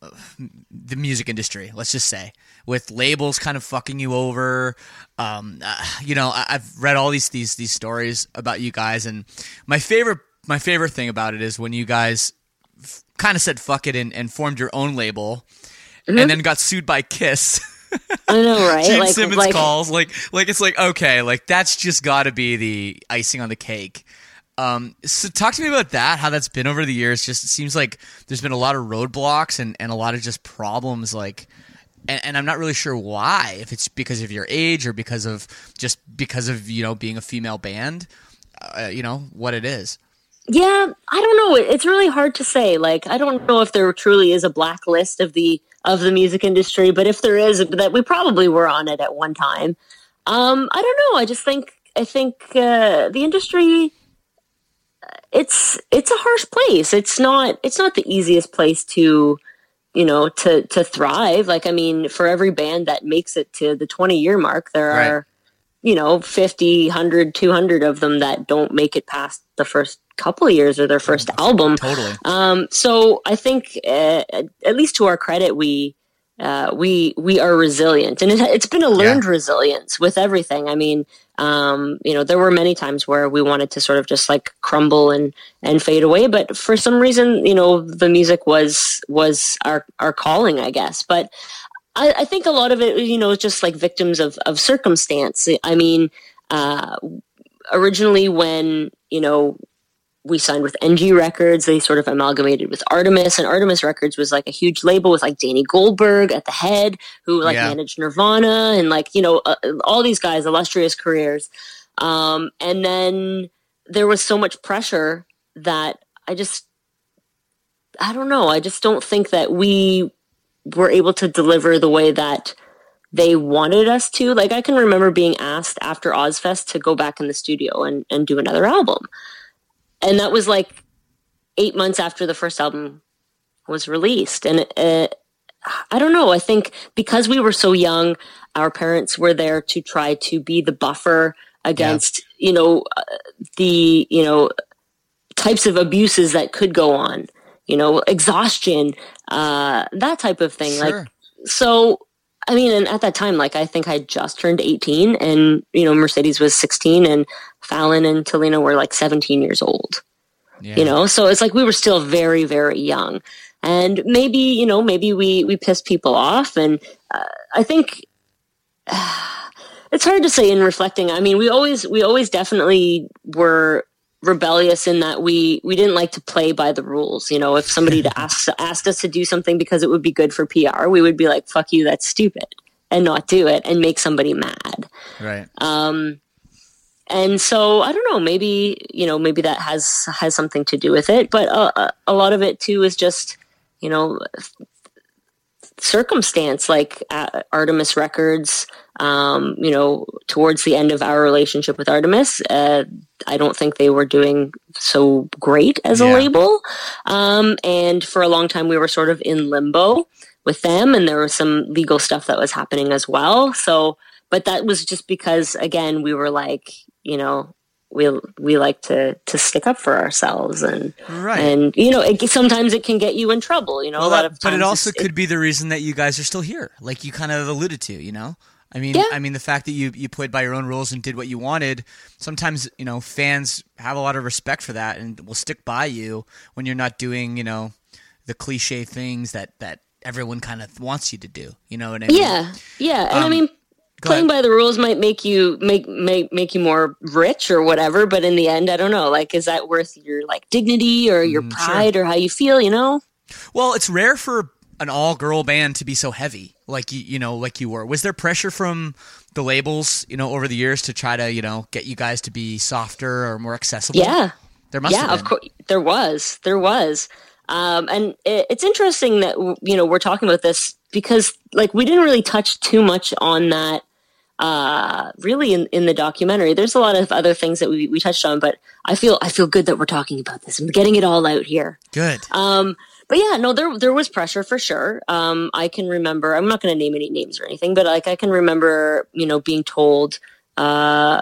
S3: the music industry, let's just say, with labels kind of fucking you over. Um, uh, you know, I, I've read all these, these, these stories about you guys, and my favorite, my favorite thing about it is when you guys f- kind of said fuck it and, and formed your own label,
S5: Mm-hmm.
S3: and then got sued by Kiss.
S5: I know, right?
S3: Gene
S5: like,
S3: Simmons
S5: like,
S3: calls, like, like it's like, okay, like that's just got to be the icing on the cake. Um, so talk to me about that, how that's been over the years. Just it seems like there's been a lot of roadblocks and, and a lot of just problems, like, and, and I'm not really sure why, if it's because of your age or because of just because of, you know, being a female band, uh, you know, what it is.
S5: Yeah, I don't know. It- It's really hard to say. Like, I don't know if there truly is a blacklist of the of the music industry, but if there is, that we probably were on it at one time. Um, I don't know. I just think I think uh, the industry, it's it's a harsh place. It's not it's not the easiest place to, you know, to to thrive. Like, I mean, for every band that makes it to the twenty year mark, there
S3: Right.
S5: are, you know, fifty, one hundred, two hundred of them that don't make it past the first couple of years or their first album.
S3: Totally.
S5: Um, so I think, uh, at least to our credit, we uh, we we are resilient, and it, it's been a learned
S3: Yeah.
S5: resilience with everything. I mean, um, you know, there were many times where we wanted to sort of just like crumble and and fade away, but for some reason, you know, the music was was our our calling, I guess. But I, I think a lot of it, you know, is just like victims of of circumstance. I mean, uh, originally when you know. we signed with N G Records. They sort of amalgamated with Artemis, and Artemis Records was like a huge label with like Danny Goldberg at the head, who like
S3: Yeah.
S5: managed Nirvana and like, you know, uh, all these guys, illustrious careers. Um, and then there was so much pressure that I just, I don't know. I just don't think that we were able to deliver the way that they wanted us to. Like, I can remember being asked after Ozfest to go back in the studio and, and do another album. And that was like eight months after the first album was released. And it, it, I don't know. I think because we were so young, our parents were there to try to be the buffer against, yeah. you know, uh, the, you know, types of abuses that could go on, you know, exhaustion, uh, that type of thing.
S3: Sure.
S5: Like, so, I mean, and at that time, like, I think I just turned eighteen, and, you know, Mercedes was sixteen, and Fallon and Talina were like seventeen years old,
S3: Yeah.
S5: you know? So it's like we were still very, very young. And maybe, you know, maybe we, we pissed people off. And uh, I think uh, it's hard to say in reflecting. I mean, we always, we always definitely were rebellious in that we, we didn't like to play by the rules. You know, if somebody to ask, asked us to do something because it would be good for P R, we would be like, fuck you, that's stupid, and not do it and make somebody mad.
S3: Right.
S5: Um, and so I don't know, maybe, you know, maybe that has, has something to do with it, but uh, a lot of it too is just, you know, circumstance, like uh, Artemis Records, um, you know, towards the end of our relationship with Artemis, uh, I don't think they were doing so great as
S3: Yeah.
S5: a label. Um, and for a long time we were sort of in limbo with them, and there was some legal stuff that was happening as well. So, but that was just because, again, we were like, you know, we we like to to stick up for ourselves, and
S3: Right.
S5: and you know, it, sometimes it can get you in trouble, you know.
S3: Well,
S5: a lot
S3: that-
S5: of
S3: but
S5: times
S3: it also
S5: it's-
S3: could be the reason that you guys are still here, like you kind of alluded to, you know? I mean,
S5: Yeah.
S3: I mean, the fact that you, you played by your own rules and did what you wanted, sometimes, you know, fans have a lot of respect for that and will stick by you when you're not doing, you know, the cliche things that, that everyone kind of wants you to do. You know what I mean?
S5: Yeah, yeah, and I
S3: Um,
S5: mean,
S3: go
S5: playing
S3: ahead.
S5: by the rules might make you make make make you more rich or whatever. But in the end, I don't know. Like, is that worth your like dignity or your
S3: Mm,
S5: pride or how you feel? You know?
S3: Well, it's rare for an all-girl band to be so heavy, like you, you know, like you were. Was there pressure from the labels, you know, over the years to try to, you know, get you guys to be softer or more accessible?
S5: Yeah,
S3: There must
S5: yeah.
S3: have
S5: Of
S3: been.
S5: course, there was, there was, um, and it, it's interesting that you know we're talking about this because like we didn't really touch too much on that. Uh, really in, in the documentary, there's a lot of other things that we, we touched on, but I feel, I feel good that we're talking about this. I'm getting it all out here.
S3: Good.
S5: Um, but yeah, no, there, there was pressure for sure. Um, I can remember, I'm not going to name any names or anything, but like, I can remember, you know, being told, uh,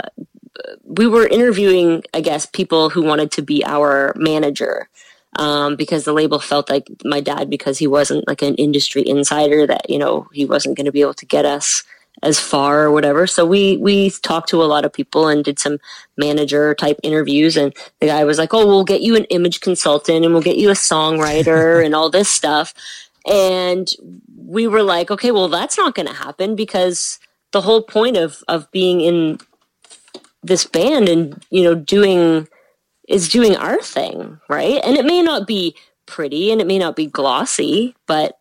S5: we were interviewing, I guess, people who wanted to be our manager. Um, because the label felt like my dad, because he wasn't like an industry insider, that, you know, he wasn't going to be able to get us as far or whatever. So we, we talked to a lot of people and did some manager type interviews. And the guy was like, oh, we'll get you an image consultant and we'll get you a songwriter and all this stuff. And we were like, okay, well, that's not going to happen, because the whole point of, of being in this band and, you know, doing is doing our thing. Right. And it may not be pretty and it may not be glossy, but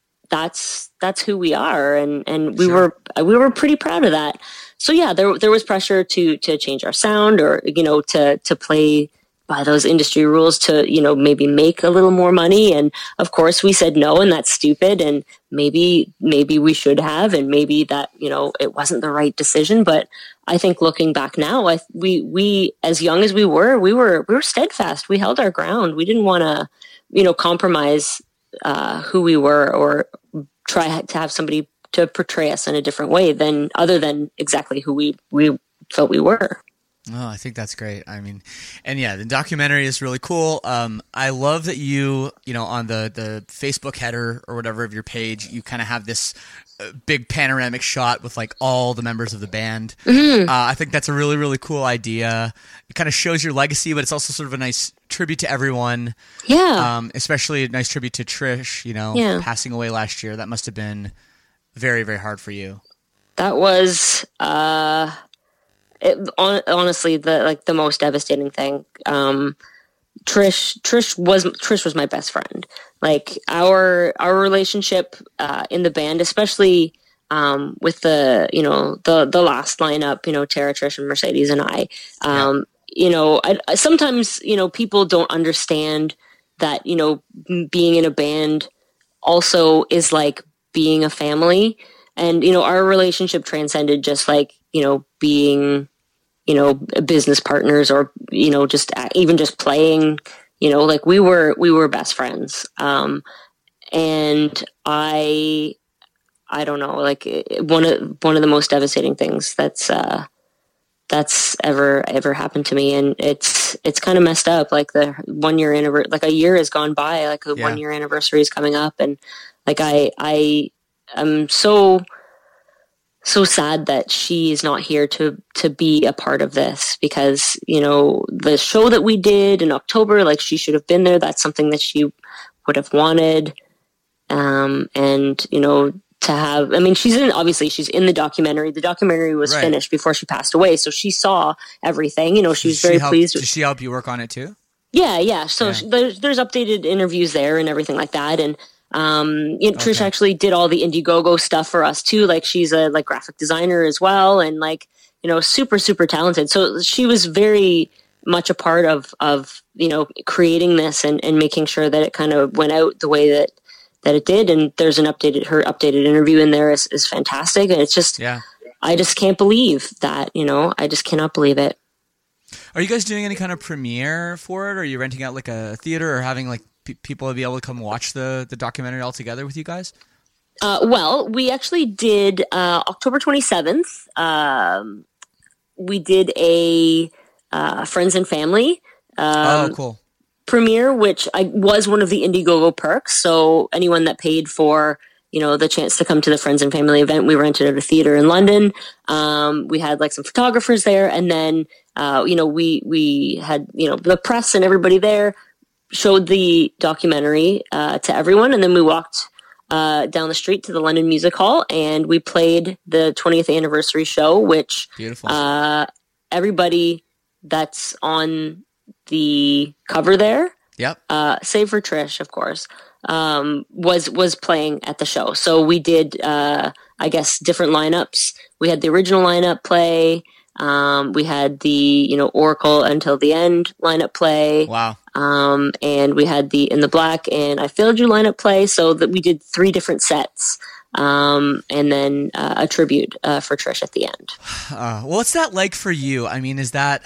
S5: that's that's who we are, and and we
S3: Sure.
S5: were we were pretty proud of that. So yeah, there there was pressure to to change our sound, or you know, to to play by those industry rules, to you know maybe make a little more money. And of course we said no, and that's stupid, and maybe maybe we should have, and maybe that you know it wasn't the right decision. But I think looking back now, I we we as young as we were, we were we were steadfast. We held our ground. We didn't want to you know compromise uh, who we were, or try to have somebody to portray us in a different way than other than exactly who we, we felt we were.
S3: Oh, I think that's great. I mean, and yeah, the documentary is really cool. Um, I love that you, you know, on the, the Facebook header or whatever of your page, you kind of have this uh, big panoramic shot with like all the members of the band. Mm-hmm. Uh, I think that's a really, really cool idea. It kind of shows your legacy, but it's also sort of a nice tribute to everyone.
S5: Yeah.
S3: Um, especially a nice tribute to Trish, you know,
S5: Yeah.
S3: passing away last year. That must have been very, very hard for you.
S5: That was, uh, it, on, honestly, the, like the most devastating thing. Um, Trish, Trish was Trish was my best friend. Like our our relationship uh, in the band, especially um, with the you know the the last lineup, you know Tara, Trish, and Mercedes and I. Um, yeah. You know, I, I, sometimes you know people don't understand that you know being in a band also is like being a family, and you know our relationship transcended just like you know being you know business partners or you know just even just playing. You know, like we were, we were best friends. Um, and I, I don't know, like one of, one of the most devastating things that's, uh, that's ever, ever happened to me. And it's, it's kind of messed up. Like the one year anniversary, like a year has gone by, like a yeah. one year anniversary is coming up. And like, I, I am so, so sad that she is not here to to be a part of this because you know the show that we did in October, like she should have been there. That's something that she would have wanted, um, and you know to have. I mean, she's in obviously she's in the documentary. The documentary was right. finished before she passed away, so she saw everything. You know, she was
S3: did
S5: very
S3: she help,
S5: pleased.
S3: Did she help you work on it too?
S5: Yeah, yeah. So
S3: yeah.
S5: there's there's updated interviews there and everything like that, and. Um, you know, okay. Trish actually did all the Indiegogo stuff for us too. Like she's a like graphic designer as well. And like, you know, super, super talented. So she was very much a part of, of, you know, creating this and, and making sure that it kind of went out the way that, that it did. And there's an updated, her updated interview in there is, is fantastic. And it's just,
S3: yeah,
S5: I just can't believe that, you know, I just cannot believe it.
S3: Are you guys doing any kind of premiere for it? Or are you renting out like a theater or having like people will be able to come watch the, the documentary all together with you guys?
S5: Uh, well, we actually did uh, October twenty-seventh. Um, we did a uh, Friends and Family um,
S3: oh, cool.
S5: premiere, which I, was one of the Indiegogo perks. So anyone that paid for you know the chance to come to the Friends and Family event, we rented at a theater in London. Um, we had like some photographers there, and then uh, you know we we had you know the press and everybody there. Showed the documentary uh, to everyone, and then we walked uh, down the street to the London Music Hall, and we played the twentieth anniversary show, which
S3: Beautiful.
S5: Uh, everybody that's on the cover there,
S3: yep,
S5: uh, save for Trish, of course, um, was was playing at the show. So we did, uh, I guess, different lineups. We had the original lineup play. Um, we had the, you know, Oracle Until the End lineup play.
S3: Wow.
S5: Um, and we had the In the Black and I Failed You lineup play. So that we did three different sets. Um, and then uh, a tribute uh, for Trish at the end.
S3: Uh, well, what's that like for you? I mean, is that,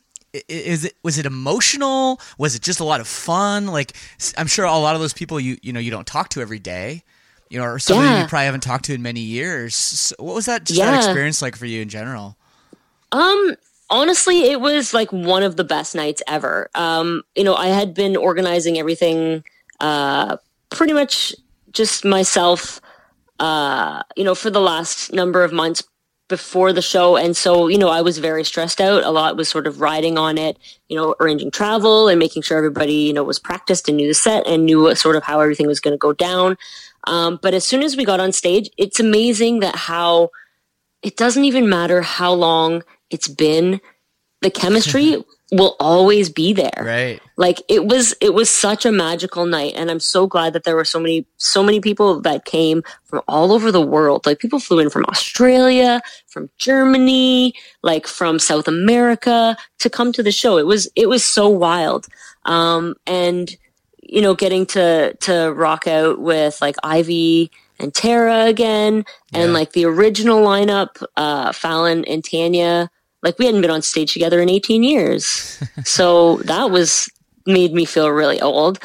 S3: is it, was it emotional? Was it just a lot of fun? Like, I'm sure a lot of those people you, you know, you don't talk to every day, you know, or somebody
S5: yeah.
S3: you probably haven't talked to in many years. So what was that, just
S5: yeah.
S3: that experience like for you in general?
S5: Um, honestly, it was like one of the best nights ever. Um, you know, I had been organizing everything, uh, pretty much just myself, uh, you know, for the last number of months before the show. And so, you know, I was very stressed out. A lot was sort of riding on it, you know, arranging travel and making sure everybody, you know, was practiced and knew the set and knew what sort of how everything was going to go down. Um, but as soon as we got on stage, it's amazing that how it doesn't even matter how long it's been, the chemistry will always be there.
S3: Right.
S5: Like it was, it was such a magical night. And I'm so glad that there were so many, so many people that came from all over the world. Like people flew in from Australia, from Germany, like from South America to come to the show. It was, it was so wild. Um, and, you know, getting to, to rock out with like Ivy and Tara again, yeah. and like the original lineup, uh, Fallon and Tanya, like we hadn't been on stage together in eighteen years. So that was made me feel really old.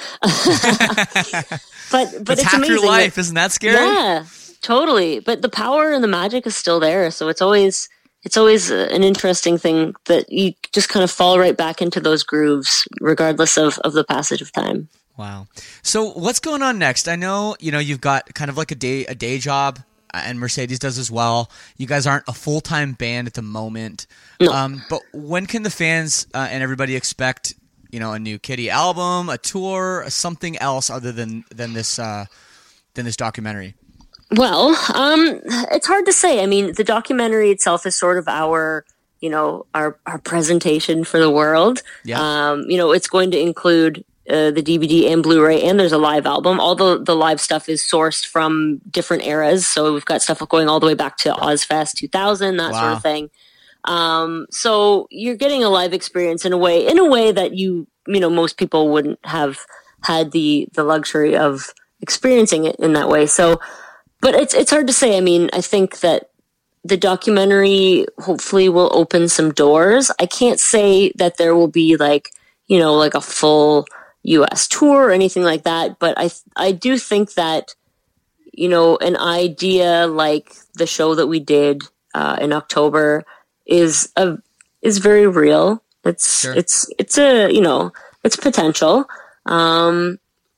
S5: but, but
S3: it's,
S5: it's
S3: half
S5: amazing.
S3: Your life. Isn't that scary?
S5: Yeah, totally. But the power and the magic is still there. So it's always, it's always an interesting thing that you just kind of fall right back into those grooves, regardless of, of the passage of time.
S3: Wow. So what's going on next? I know, you know, you've got kind of like a day a day job, and Mercedes does as well. You guys aren't a full-time band at the moment.
S5: No.
S3: Um, but when can the fans uh, and everybody expect, you know, a new Kitty album, a tour, something else other than than this uh, than this documentary?
S5: Well, um, it's hard to say. I mean, the documentary itself is sort of our you know, our, our presentation for the world.
S3: Yeah.
S5: Um, you know, it's going to include uh, the D V D and Blu-ray, and there's a live album. All the, the live stuff is sourced from different eras. So we've got stuff going all the way back to Ozfest two thousand, that
S3: Wow.
S5: sort of thing. Um, so you're getting a live experience in a way, in a way that you, you know, most people wouldn't have had the, the luxury of experiencing it in that way. So, but it's, it's hard to say. I mean, I think that the documentary hopefully will open some doors. I can't say that there will be like, you know, like a full U S tour or anything like that. But I, I do think that, you know, an idea like the show that we did, uh, in October is a, is very real. It's,
S3: Sure.
S5: it's, it's a, you know, it's potential. Um,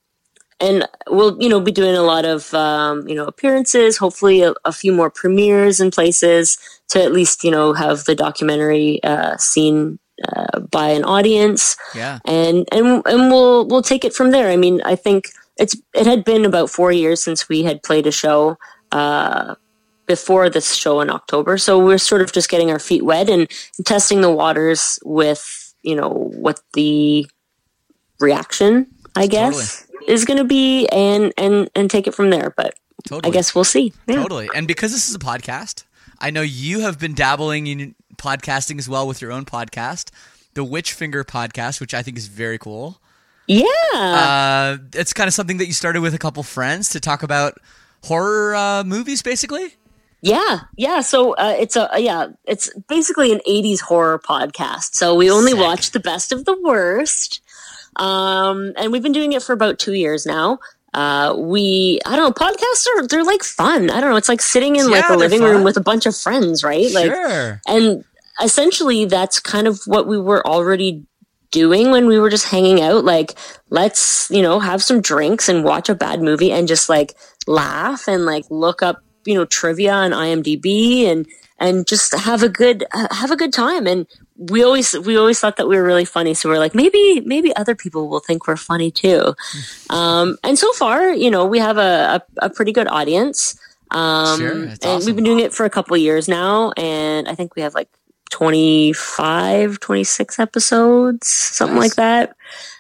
S5: and we'll, you know, be doing a lot of, um, you know, appearances, hopefully a, a few more premieres in places to at least, you know, have the documentary, uh, seen, uh, by an audience.
S3: Yeah.
S5: And, and, and we'll, we'll take it from there. I mean, I think it's, it had been about four years since we had played a show, uh, before this show in October. So we're sort of just getting our feet wet and testing the waters with, you know, what the reaction, I guess,
S3: Totally.
S5: is going to be, and, and, and take it from there. But
S3: Totally.
S5: I guess we'll see. Yeah.
S3: Totally. And because this is a podcast, I know you have been dabbling in podcasting as well with your own podcast, the Witch Finger podcast, which I think is very cool.
S5: Yeah.
S3: Uh, it's kind of something that you started with a couple friends to talk about horror uh, movies, basically.
S5: Yeah, yeah. So uh, it's a yeah, it's basically an eighties horror podcast. So we only
S3: Sick.
S5: watch the best of the worst, um, and we've been doing it for about two years now. Uh, we I don't know, podcasts are they're like fun. I don't know, it's like sitting in like
S3: Yeah,
S5: a
S3: they're
S5: living
S3: fun.
S5: room with a bunch of friends, right? Like,
S3: Sure.
S5: and essentially that's kind of what we were already doing when we were just hanging out. Like, let's you know have some drinks and watch a bad movie and just like laugh and like look up, you know, trivia on IMDb and, and just have a good, uh, have a good time. And we always, we always thought that we were really funny. So we're like, maybe, maybe other people will think we're funny too. Um, and so far, you know, we have a, a, a pretty good audience. Um,
S3: Sure, that's
S5: and
S3: awesome.
S5: we've been doing it for a couple of years now. And I think we have like twenty-five, twenty-six episodes, something
S3: Nice.
S5: like that.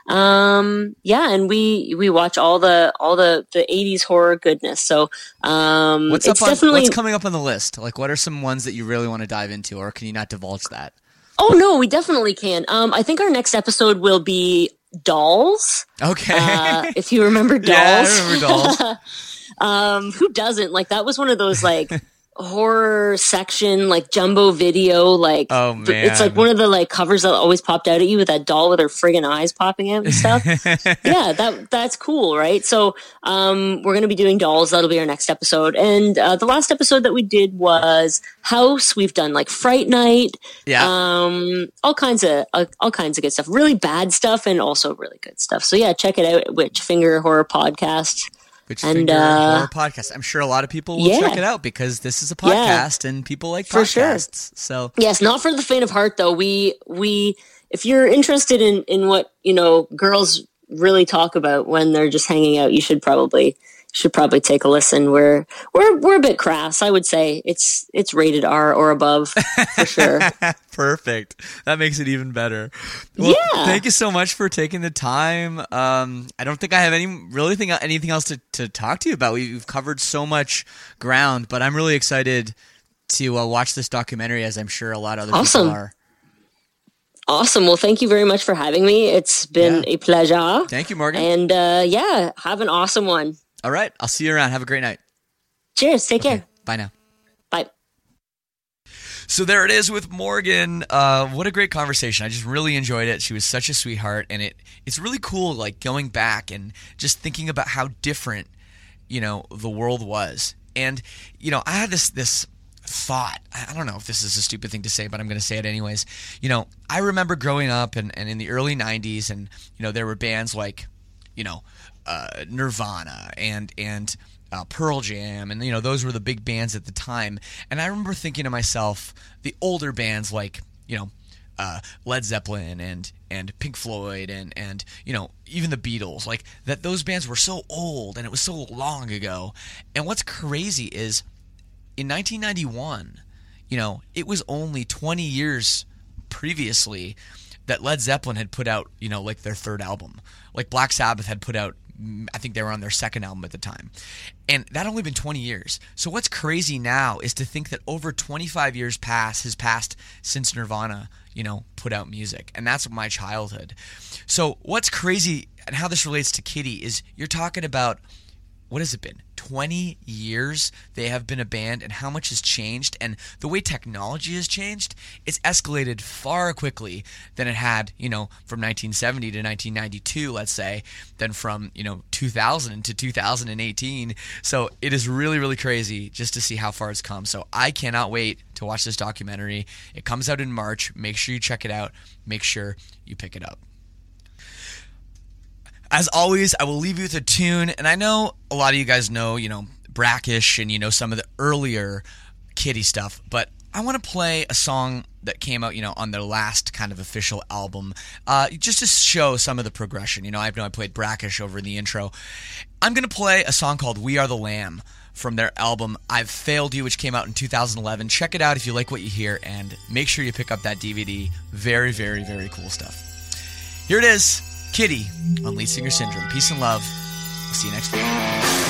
S5: Um, yeah, and we, we watch all the, all the, the eighties horror goodness. So, um,
S3: What's
S5: it's
S3: up on,
S5: definitely,
S3: what's coming up on the list? Like, what are some ones that you really want to dive into, or can you not divulge that?
S5: oh no, we definitely can. Um, I think our next episode will be Dolls.
S3: Okay.
S5: Uh, if you remember Dolls.
S3: Yeah, I remember Dolls.
S5: Um, who doesn't? Like, that was one of those like horror section, like jumbo video, like
S3: Oh,
S5: th- it's like
S3: man.
S5: one of the like covers that always popped out at you with that doll with her friggin' eyes popping out and stuff. Yeah, that that's cool, right? So um we're gonna be doing Dolls. That'll be our next episode. And uh, the last episode that we did was House. We've done like Fright Night,
S3: Yeah.
S5: um all kinds of uh, all kinds of good stuff, really bad stuff and also really good stuff. So yeah, check it out, Witch Finger Horror Podcast.
S3: Which
S5: and,
S3: Finger
S5: uh,
S3: Horror Podcast. I'm sure a lot of people will
S5: yeah.
S3: check it out because this is a
S5: Yeah.
S3: podcast and people like
S5: For sure.
S3: podcasts. So
S5: Yes, not for the faint of heart though. We we if you're interested in in what, you know, girls really talk about when they're just hanging out, you should probably should probably take a listen. We're we're we're a bit crass, I would say. It's it's rated R or above for sure.
S3: perfect. That makes it even better. Well,
S5: Yeah.
S3: Thank you so much for taking the time. Um, I don't think I have any really think anything else to, to talk to you about. We've covered so much ground, but I'm really excited to uh, watch this documentary, as I'm sure a lot of other
S5: Awesome.
S3: people are.
S5: Awesome. Well, thank you very much for having me. It's been
S3: Yeah.
S5: a pleasure.
S3: Thank you, Morgan.
S5: And uh yeah, have an awesome one.
S3: All right. I'll see you around. Have a great night.
S5: Cheers. Take
S3: Okay,
S5: care.
S3: bye now.
S5: Bye.
S3: So there it is with Morgan. Uh, what a great conversation. I just really enjoyed it. She was such a sweetheart, and it it's really cool, like going back and just thinking about how different, you know, the world was. And, you know, I had this this thought. I don't know if this is a stupid thing to say, but I'm going to say it anyways. You know, I remember growing up and, and in the early nineties, and, you know, there were bands like, you know, uh, Nirvana and and uh, Pearl Jam, and you know those were the big bands at the time. And I remember thinking to myself, the older bands like you know uh, Led Zeppelin and and Pink Floyd and and you know even the Beatles, like that those bands were so old and it was so long ago. And what's crazy is in nineteen ninety-one, you know, it was only twenty years previously that Led Zeppelin had put out, you know, like their third album. Like Black Sabbath had put out, I think they were on their second album at the time. And that only been twenty years. So what's crazy now is to think that over twenty-five years pass has passed since Nirvana, you know, put out music. And that's my childhood. So what's crazy and how this relates to Kittie is you're talking about, what has it been? twenty years they have been a band, and how much has changed, and the way technology has changed, it's escalated far quickly than it had, you know, from nineteen seventy to nineteen ninety-two, let's say, than from, you know, two thousand to two thousand eighteen. So it is really, really crazy just to see how far it's come. So I cannot wait to watch this documentary. It comes out in March. Make sure you check it out. Make sure you pick it up. As always, I will leave you with a tune, and I know a lot of you guys know, you know, Brackish and, you know, some of the earlier Kittie stuff, but I want to play a song that came out, you know, on their last kind of official album, uh, just to show some of the progression. You know, I know I played Brackish over in the intro. I'm going to play a song called We Are the Lamb from their album I've Failed You, which came out in two thousand eleven. Check it out if you like what you hear, and make sure you pick up that D V D. Very, very, very cool stuff. Here it is. Kittie on Lead Singer Syndrome. Peace and love. I'll see you next week.